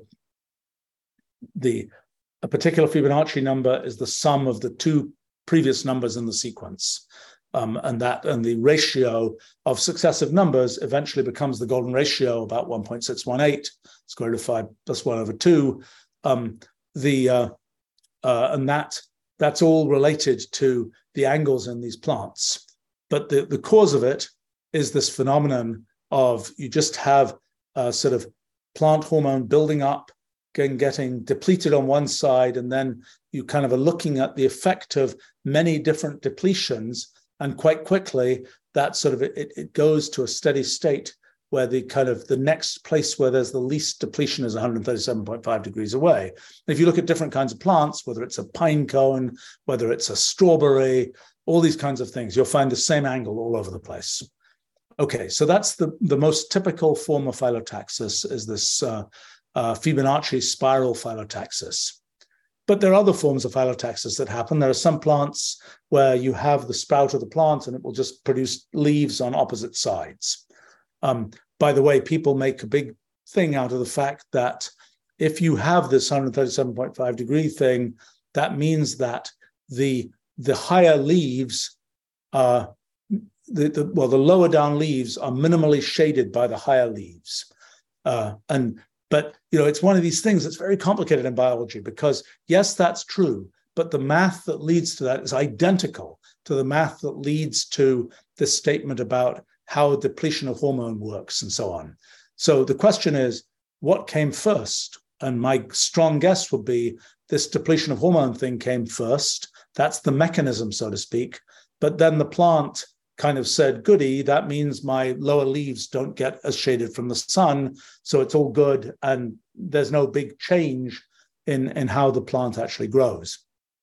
the, a particular Fibonacci number is the sum of the two previous numbers in the sequence. Um, and that and the ratio of successive numbers eventually becomes the golden ratio, about one point six one eight, square root of five plus one over two. Um, the uh, uh, and that that's all related to the angles in these plants. But the, the cause of it is this phenomenon of you just have a sort of plant hormone building up and getting depleted on one side, and then you kind of are looking at the effect of many different depletions. And quite quickly, that sort of it, it goes to a steady state where the kind of the next place where there's the least depletion is one hundred thirty-seven point five degrees away. If you look at different kinds of plants, whether it's a pine cone, whether it's a strawberry, all these kinds of things, you'll find the same angle all over the place. Okay, so that's the, the most typical form of phyllotaxis, is this uh, uh, Fibonacci spiral phyllotaxis. But there are other forms of phyllotaxis that happen. There are some plants where you have the sprout of the plant and it will just produce leaves on opposite sides. Um, by the way, people make a big thing out of the fact that if you have this one hundred thirty-seven point five degree thing, that means that the, the higher leaves, uh, the, the, well, the lower down leaves are minimally shaded by the higher leaves. Uh, and But, you know, it's one of these things that's very complicated in biology because, yes, that's true, but the math that leads to that is identical to the math that leads to this statement about how depletion of hormone works and so on. So the question is, what came first? And my strong guess would be this depletion of hormone thing came first. That's the mechanism, so to speak. But then the plant kind of said, goody, that means my lower leaves don't get as shaded from the sun, so it's all good, and there's no big change in, in how the plant actually grows.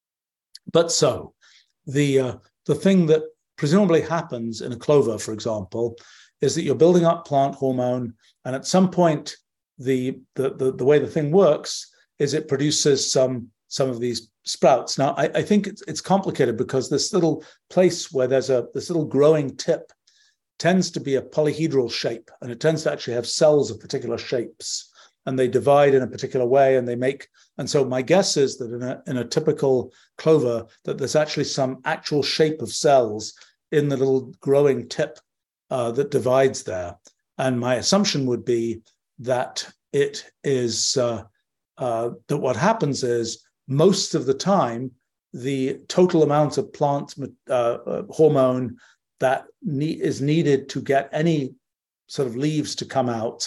But so, the, uh, the thing that presumably happens in a clover, for example, is that you're building up plant hormone, and at some point, the, the, the, the way the thing works is it produces some, some of these sprouts. Now, I, I think it's, it's complicated because this little place where there's a this little growing tip tends to be a polyhedral shape, and it tends to actually have cells of particular shapes, and they divide in a particular way, and they make. And so my guess is that in a in a typical clover, that there's actually some actual shape of cells in the little growing tip uh, that divides there. And my assumption would be that it is, uh, uh, that what happens is most of the time, the total amount of plant uh, hormone that ne- is needed to get any sort of leaves to come out,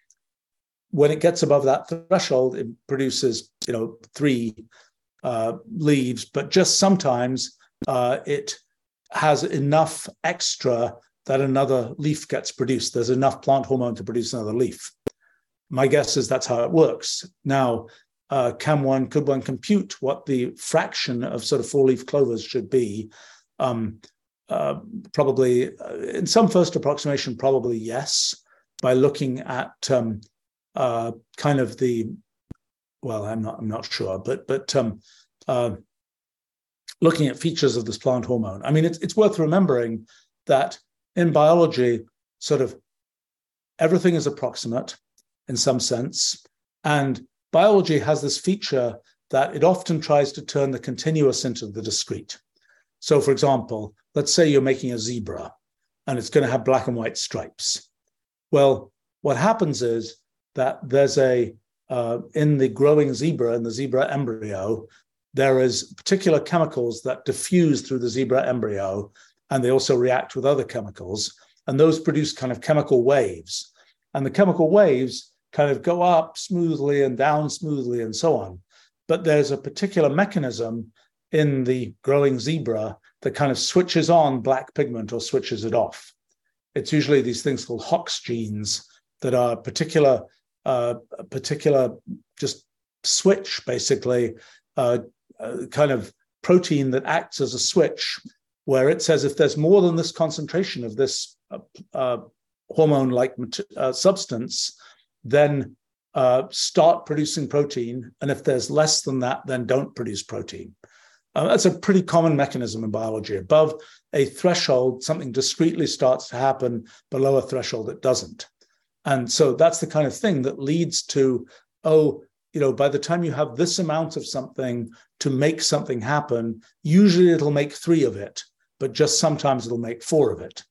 when it gets above that threshold, it produces, you know, three uh, leaves, but just sometimes uh, it has enough extra that another leaf gets produced. There's enough plant hormone to produce another leaf. My guess is that's how it works. Now, uh, can one, could one compute what the fraction of sort of four-leaf clovers should be? Um, uh, probably, uh, in some first approximation, probably yes, by looking at um, uh, kind of the, well, I'm not, I'm not sure, but but um, uh, looking at features of this plant hormone. I mean, it's it's worth remembering that in biology, sort of everything is approximate in some sense. And biology has this feature that it often tries to turn the continuous into the discrete. So for example, let's say you're making a zebra and it's going to have black and white stripes. Well, what happens is that there's a, uh, in the growing zebra, in the zebra embryo, there is particular chemicals that diffuse through the zebra embryo, and they also react with other chemicals, and those produce kind of chemical waves. And the chemical waves kind of go up smoothly and down smoothly and so on. But there's a particular mechanism in the growing zebra that kind of switches on black pigment or switches it off. It's usually these things called Hox genes that are particular, uh, particular just switch, basically, uh, uh, kind of protein that acts as a switch, where it says if there's more than this concentration of this uh, uh, hormone-like uh, substance, then uh, start producing protein. And if there's less than that, then don't produce protein. Uh, that's a pretty common mechanism in biology. Above a threshold, something discretely starts to happen. Below a threshold, it doesn't. And so that's the kind of thing that leads to, oh, you know, by the time you have this amount of something to make something happen, usually it'll make three of it, but just sometimes it'll make four of it.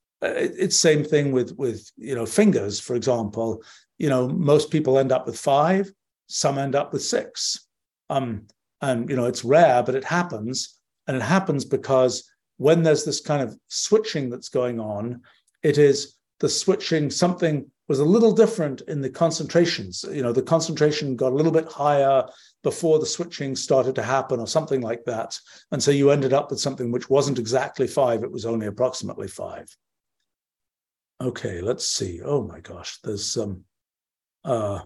It's same thing with, with, you know, fingers, for example. You know, most people end up with five, some end up with six. Um, and, you know, it's rare, but it happens. And it happens because when there's this kind of switching that's going on, it is the switching, something was a little different in the concentrations. You know, the concentration got a little bit higher before the switching started to happen or something like that. And so you ended up with something which wasn't exactly five, it was only approximately five. Okay, let's see. Oh my gosh, there's some, uh,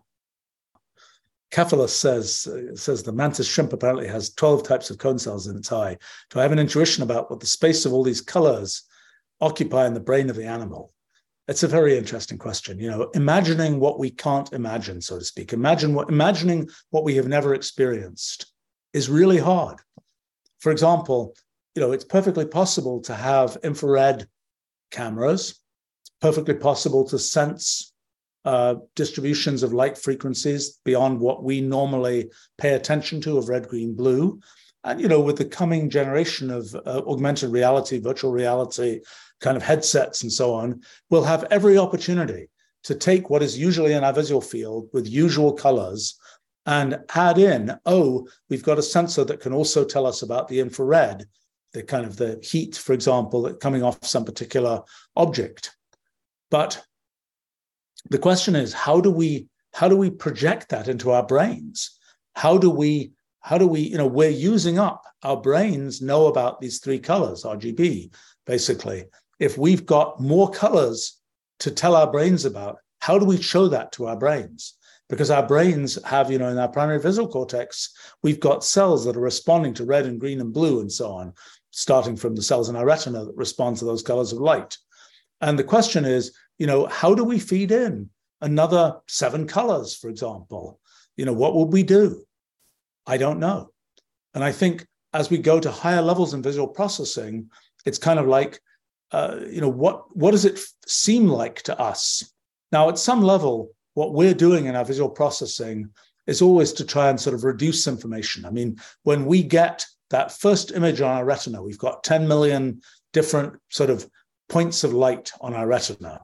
Cephalus says, uh, says the mantis shrimp apparently has twelve types of cone cells in its eye. Do I have an intuition about what the space of all these colors occupy in the brain of the animal? It's a very interesting question. You know, imagining what we can't imagine, so to speak. Imagine what, imagining what we have never experienced is really hard. For example, you know, it's perfectly possible to have infrared cameras. It's perfectly possible to sense uh, distributions of light frequencies beyond what we normally pay attention to of red, green, blue. And, you know, with the coming generation of uh, augmented reality, virtual reality, kind of headsets and so on, we'll have every opportunity to take what is usually in our visual field with usual colors and add in, oh, we've got a sensor that can also tell us about the infrared, the kind of the heat, for example, that coming off some particular object. But the question is, how do we, how do we project that into our brains? How do we How do we, you know, we're using up, our brains know about these three colors, R G B, basically. If we've got more colors to tell our brains about, how do we show that to our brains? Because our brains have, you know, in our primary visual cortex, we've got cells that are responding to red and green and blue and so on, starting from the cells in our retina that respond to those colors of light. And the question is, you know, how do we feed in another seven colors, for example? You know, what would we do? I don't know. And I think as we go to higher levels in visual processing, it's kind of like, uh, you know, what, what does it seem like to us? Now, at some level, what we're doing in our visual processing is always to try and sort of reduce information. I mean, when we get that first image on our retina, we've got ten million different sort of points of light on our retina.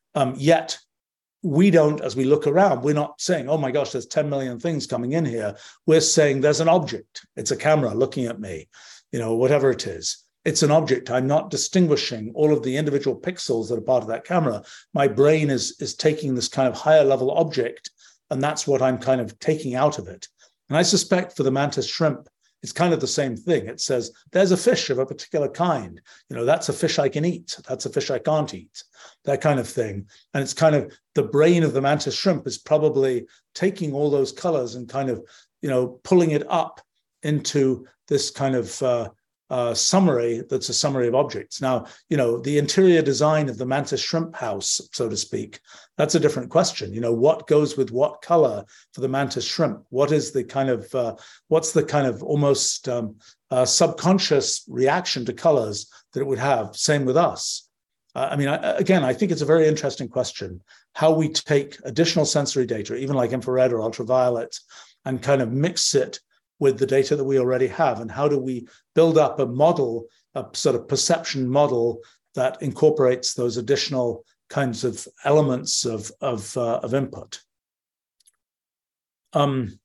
Um, yet we don't, as we look around, we're not saying, oh my gosh, there's ten million things coming in here. We're saying there's an object. It's a camera looking at me, you know, whatever it is. It's an object. I'm not distinguishing all of the individual pixels that are part of that camera. My brain is, is taking this kind of higher level object, and that's what I'm kind of taking out of it. And I suspect for the mantis shrimp, it's kind of the same thing. It says, there's a fish of a particular kind. You know, that's a fish I can eat. That's a fish I can't eat, that kind of thing. And it's kind of the brain of the mantis shrimp is probably taking all those colors and kind of, you know, pulling it up into this kind of uh, uh, summary that's a summary of objects. Now, you know, the interior design of the mantis shrimp house, so to speak, that's a different question. You know, what goes with what color for the mantis shrimp? What is the kind of, uh, what's the kind of almost um, uh, subconscious reaction to colors that it would have? Same with us. Uh, I mean, I, again, I think it's a very interesting question, how we take additional sensory data, even like infrared or ultraviolet, and kind of mix it with the data that we already have. And how do we build up a model, a sort of perception model that incorporates those additional kinds of elements of, of, uh, of input? Um,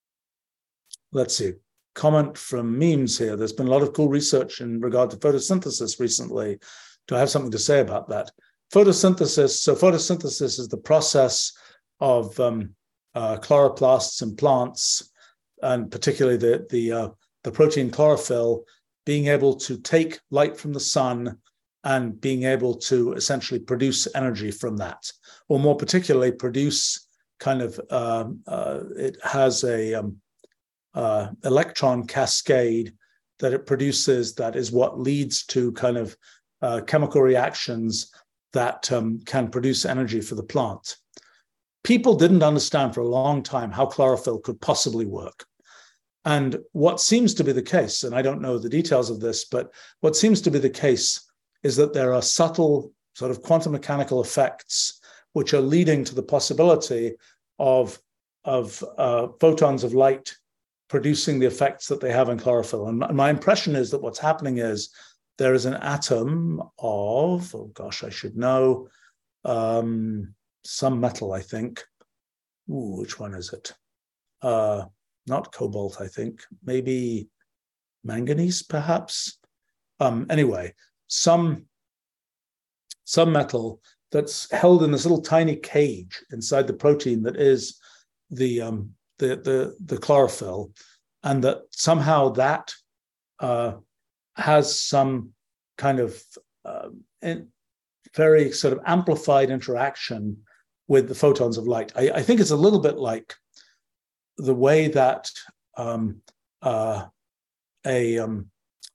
let's see, comment from memes here. There's been a lot of cool research in regard to photosynthesis recently. Do I have something to say about that? Photosynthesis, so photosynthesis is the process of um, uh, chloroplasts in plants, and particularly the, the, uh, the protein chlorophyll, being able to take light from the sun and being able to essentially produce energy from that, or more particularly produce kind of, um, uh, it has a um, uh, electron cascade that it produces that is what leads to kind of uh, chemical reactions that um, can produce energy for the plant. People didn't understand for a long time how chlorophyll could possibly work. And what seems to be the case, and I don't know the details of this, but what seems to be the case is that there are subtle sort of quantum mechanical effects which are leading to the possibility of, of uh, photons of light producing the effects that they have in chlorophyll. And my impression is that what's happening is there is an atom of, oh gosh, I should know, um, some metal, I think. Ooh, which one is it? Uh, not cobalt, I think. Maybe manganese, perhaps. Um, anyway, some, some metal that's held in this little tiny cage inside the protein that is the um, the, the the chlorophyll, and that somehow that uh, has some kind of uh, in, very sort of amplified interaction with the photons of light. I, I think it's a little bit like the way that um, uh, a um,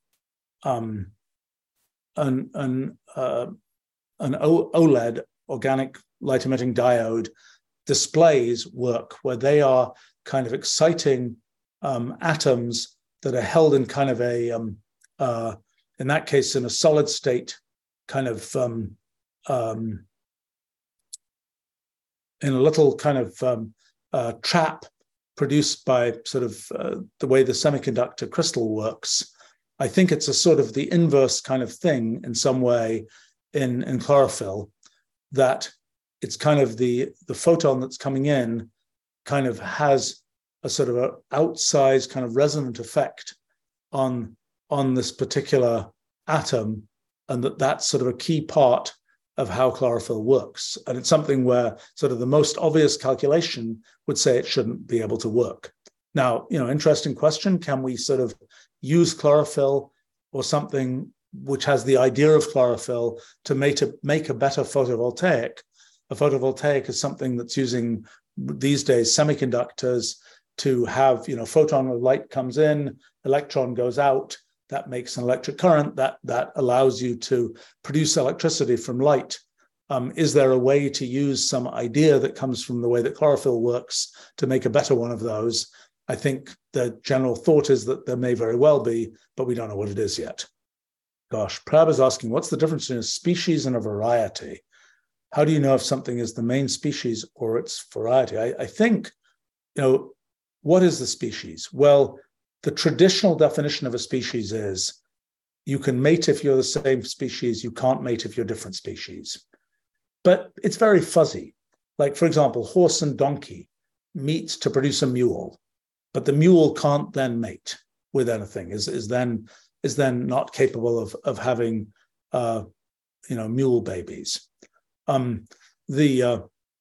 um, an an uh, an OLED, organic light emitting diode, displays work, where they are kind of exciting um, atoms that are held in kind of a um, uh, in that case in a solid state kind of um, um, in a little kind of um, uh, trap produced by sort of uh, the way the semiconductor crystal works. I think it's a sort of the inverse kind of thing in some way in, in chlorophyll, that it's kind of the, the photon that's coming in kind of has a sort of a outsized kind of resonant effect on, on this particular atom, and that that's sort of a key part of how chlorophyll works. And it's something where sort of the most obvious calculation would say it shouldn't be able to work. Now, you know, interesting question. Can we sort of use chlorophyll or something which has the idea of chlorophyll to make a, make a better photovoltaic? A photovoltaic is something that's using these days semiconductors to have, you know, photon of light comes in, electron goes out, that makes an electric current that, that allows you to produce electricity from light. Um, is there a way to use some idea that comes from the way that chlorophyll works to make a better one of those? I think the general thought is that there may very well be, but we don't know what it is yet. Gosh, Prab is asking, what's the difference between a species and a variety? How do you know if something is the main species or its variety? I, I think, you know, what is the species? Well, the traditional definition of a species is you can mate if you're the same species, you can't mate if you're different species. but it's very fuzzy. Like, for example, horse and donkey meet to produce a mule, but the mule can't then mate with anything, is, is then is then not capable of, of having uh, you know, mule babies. Um, the uh,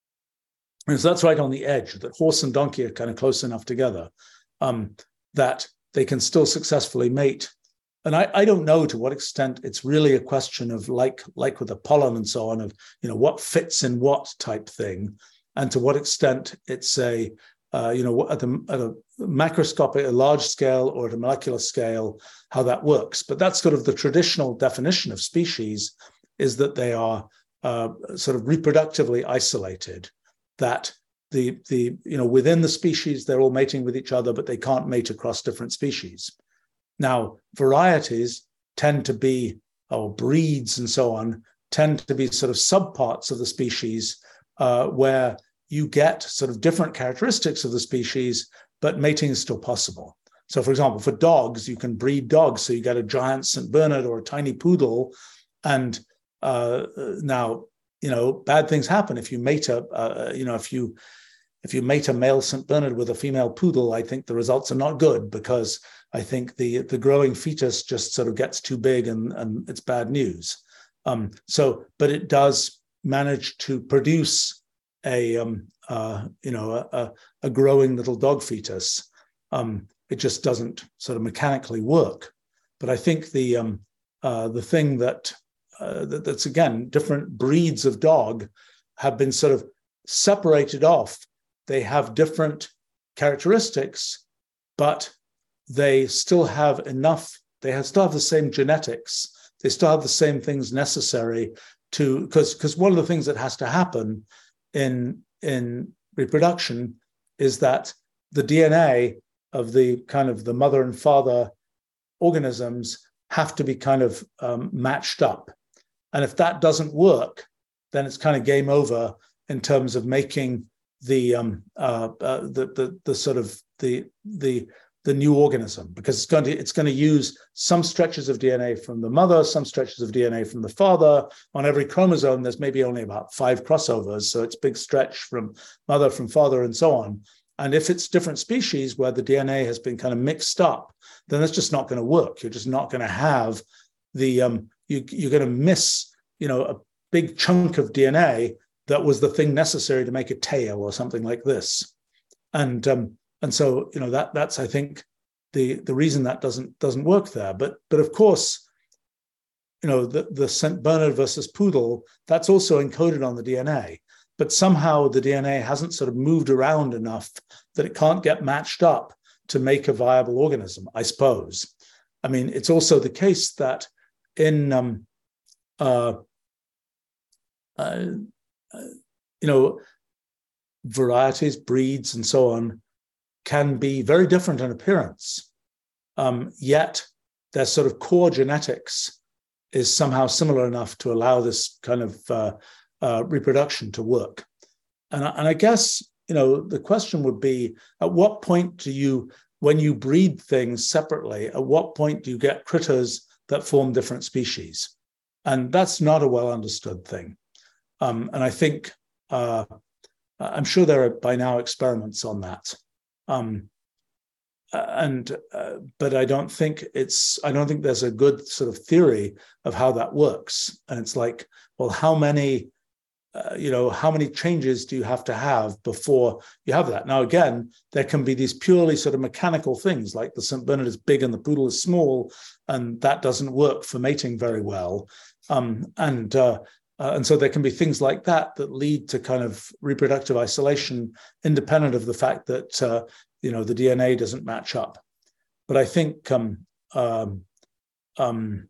and so that's right on the edge, that horse and donkey are kind of close enough together um, that they can still successfully mate. And I, I don't know to what extent it's really a question of, like, like with the pollen and so on, of, you know, what fits in what type thing, and to what extent it's a, uh, you know, at, the, at a macroscopic, a large scale, or at a molecular scale, how that works. But that's sort of the traditional definition of species, is that they are uh, sort of reproductively isolated, that the, the, you know, within the species, they're all mating with each other, but they can't mate across different species. Now, varieties tend to be, or breeds and so on, tend to be sort of subparts of the species uh, where you get sort of different characteristics of the species, but mating is still possible. So, for example, for dogs, you can breed dogs. So you get a giant Saint Bernard or a tiny poodle. And uh, now, you know, bad things happen if you mate a, uh, you know, if you if you mate a male Saint Bernard with a female poodle. I think the results are not good, because I think the the growing fetus just sort of gets too big, and, and it's bad news. Um, so, but it does manage to produce a um, uh, you know a, a growing little dog fetus. Um, it just doesn't sort of mechanically work. But I think the um, uh, the thing that, uh, that that's again, different breeds of dog have been sort of separated off. They have different characteristics, but they still have enough, they have, still have the same genetics, they still have the same things necessary to, because because one of the things that has to happen in, in reproduction is that the D N A of the kind of the mother and father organisms have to be kind of um, matched up. And if that doesn't work, then it's kind of game over in terms of making the um, uh, uh, the, the the sort of the the the new organism, because it's going to it's going to use some stretches of D N A from the mother, some stretches of D N A from the father. On every chromosome, there's maybe only about five crossovers, so it's a big stretch from mother, from father, and so on. And if it's different species where the D N A has been kind of mixed up, then that's just not going to work. You're just not going to have the um, you, you're going to miss, you know, a big chunk of D N A that was the thing necessary to make a tail or something like this. And um, and so, you know, that that's, I think, the the reason that doesn't doesn't work there. But but of course, you know, the, the Saint Bernard versus poodle, that's also encoded on the D N A. But somehow the D N A hasn't sort of moved around enough that it can't get matched up to make a viable organism, I suppose. I mean, it's also the case that in um, uh, uh, you know, varieties, breeds, and so on can be very different in appearance, um, yet their sort of core genetics is somehow similar enough to allow this kind of uh, uh, reproduction to work. And, and I guess, you know, the question would be, at what point do you, when you breed things separately, at what point do you get critters that form different species? And that's not a well understood thing. Um, and I think, uh, I'm sure there are by now experiments on that. Um, and, uh, but I don't think it's, I don't think there's a good sort of theory of how that works. And it's like, well, how many, uh, you know, how many changes do you have to have before you have that? Now, again, there can be these purely sort of mechanical things, like the Saint Bernard is big and the poodle is small, and that doesn't work for mating very well. Um, and, uh, Uh, and so there can be things like that that lead to kind of reproductive isolation, independent of the fact that, uh, you know, the D N A doesn't match up. But I think, um, um, um,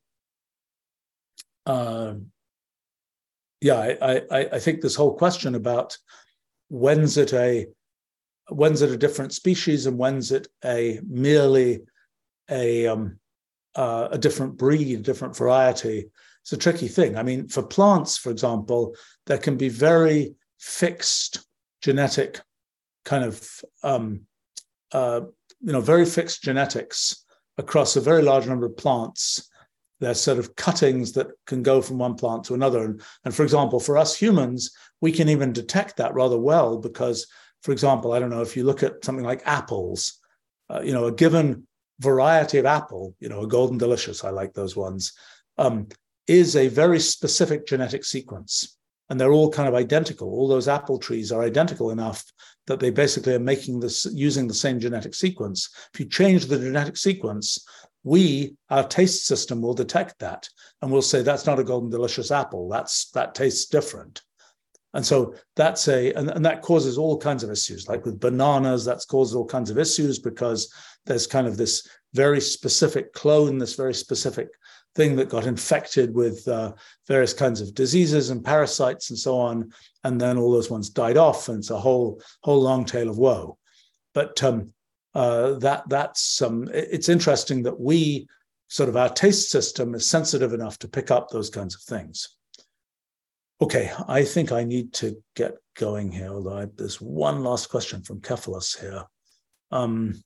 uh, yeah, I, I, I think this whole question about when's it a, when's it a different species and when's it a merely a, um, uh, a different breed, a different variety, it's a tricky thing. I mean, for plants, for example, there can be very fixed genetic kind of, um, uh, you know, very fixed genetics across a very large number of plants. they're sort of cuttings that can go from one plant to another. And, and for example, for us humans, we can even detect that rather well because, for example, I don't know, if you look at something like apples, uh, you know, a given variety of apple, you know, a golden delicious, I like those ones, um, is a very specific genetic sequence. And they're all kind of identical. All those apple trees are identical enough that they basically are making this, using the same genetic sequence. If you change the genetic sequence, we, our taste system will detect that. And we'll say, that's not a golden delicious apple. That's, that tastes different. And so that's a, and, and that causes all kinds of issues. Like with bananas, that's caused all kinds of issues because there's kind of this very specific clone, this very specific thing that got infected with uh, various kinds of diseases and parasites and so on. And then all those ones died off, and it's a whole, whole long tale of woe. But um, uh, that that's um, it's interesting that we sort of, our taste system is sensitive enough to pick up those kinds of things. Okay, I think I need to get going here, although I, there's one last question from Cephalus here. Um,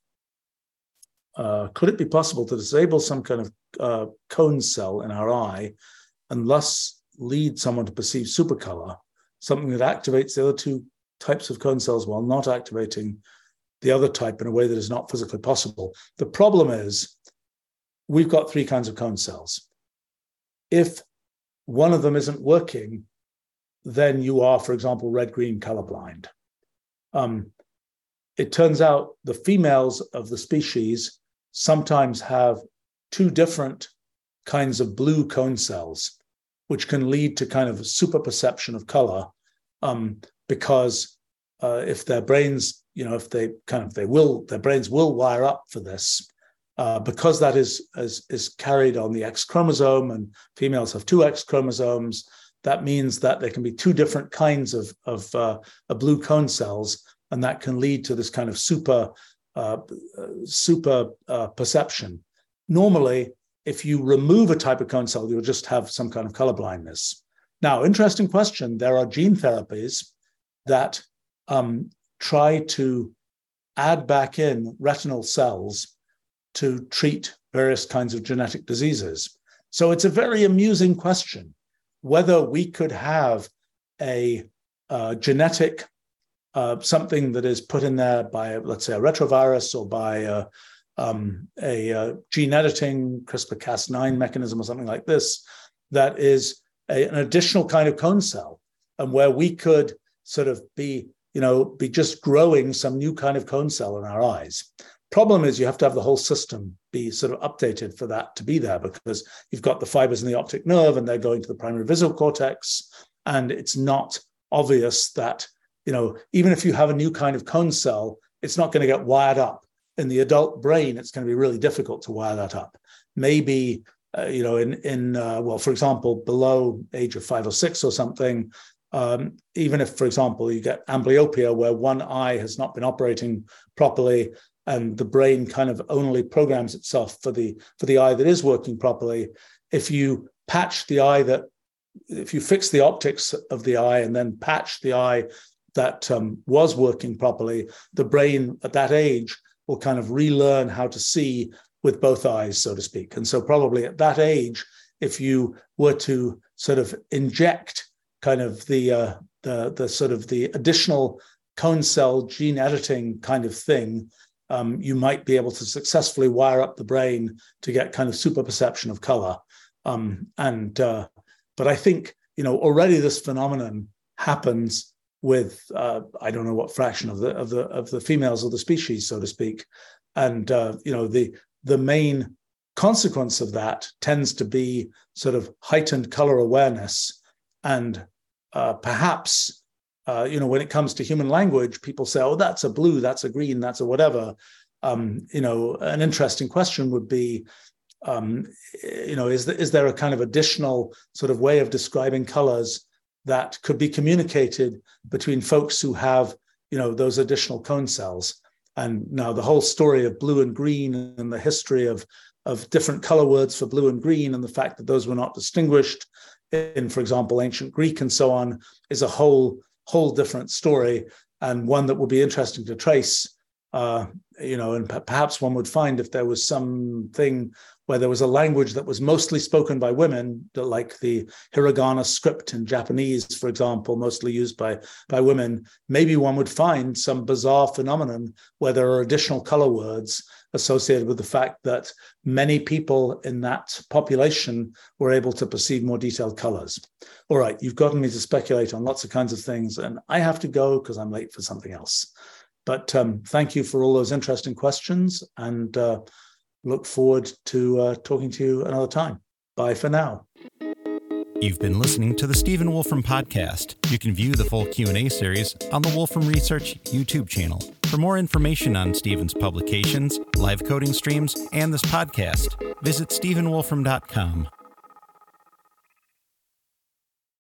uh, could it be possible to disable some kind of uh, cone cell in our eye and thus lead someone to perceive supercolor, something that activates the other two types of cone cells while not activating the other type in a way that is not physically possible? The problem is we've got three kinds of cone cells. If one of them isn't working, then you are, for example, red-green colorblind. Um, it turns out the females of the species sometimes have two different kinds of blue cone cells, which can lead to kind of a super perception of color, um, because uh, if their brains, you know, if they kind of, they will, their brains will wire up for this, uh, because that is, is, is carried on the X chromosome, and females have two X chromosomes. That means that there can be two different kinds of, of uh, blue cone cells, and that can lead to this kind of super, uh, super uh, perception. Normally, if you remove a type of cone cell, you'll just have some kind of color blindness. Now, interesting question. There are gene therapies that um, try to add back in retinal cells to treat various kinds of genetic diseases. So it's a very amusing question whether we could have a uh, genetic, uh, something that is put in there by, let's say, a retrovirus or by uh, um, a uh, gene editing CRISPR Cas nine mechanism or something like this, that is a, an additional kind of cone cell, and where we could sort of be, you know, be just growing some new kind of cone cell in our eyes. Problem is you have to have the whole system be sort of updated for that to be there, because you've got the fibers in the optic nerve and they're going to the primary visual cortex. And it's not obvious that, you know, even if you have a new kind of cone cell, it's not going to get wired up. In the adult brain, it's going to be really difficult to wire that up. Maybe, uh, you know, in, in uh, well, for example, below age of five or six or something, um, even if, for example, you get amblyopia where one eye has not been operating properly, and the brain kind of only programs itself for the for the eye that is working properly. If you patch the eye that, if you fix the optics of the eye and then patch the eye that um, was working properly, the brain at that age will kind of relearn how to see with both eyes, so to speak. And so probably at that age, if you were to sort of inject kind of the uh, the the sort of the additional cone cell gene editing kind of thing, Um, you might be able to successfully wire up the brain to get kind of super perception of color. Um, and uh, but I think, you know, already this phenomenon happens with uh, I don't know what fraction of the of the of the females of the species, so to speak. And uh, you know, the the main consequence of that tends to be sort of heightened color awareness, and uh, perhaps. Uh, you know, when it comes to human language, people say, oh, that's a blue, that's a green, that's a whatever. Um, you know, an interesting question would be, um, you know, is, the, is there a kind of additional sort of way of describing colors that could be communicated between folks who have, you know, those additional cone cells? And now the whole story of blue and green and the history of, of different color words for blue and green and the fact that those were not distinguished in, for example, ancient Greek and so on, is a whole whole different story, and one that would be interesting to trace, uh, you know, and p- perhaps one would find if there was something where there was a language that was mostly spoken by women, like the hiragana script in Japanese, for example, mostly used by, by women, maybe one would find some bizarre phenomenon where there are additional color words associated with the fact that many people in that population were able to perceive more detailed colors. All right, you've gotten me to speculate on lots of kinds of things, and I have to go because I'm late for something else. But um, thank you for all those interesting questions, and uh, look forward to uh, talking to you another time. Bye for now. You've been listening to the Stephen Wolfram Podcast. You can view the full Q and A series on the Wolfram Research YouTube channel. For more information on Stephen's publications, live coding streams, and this podcast, visit stephen wolfram dot com.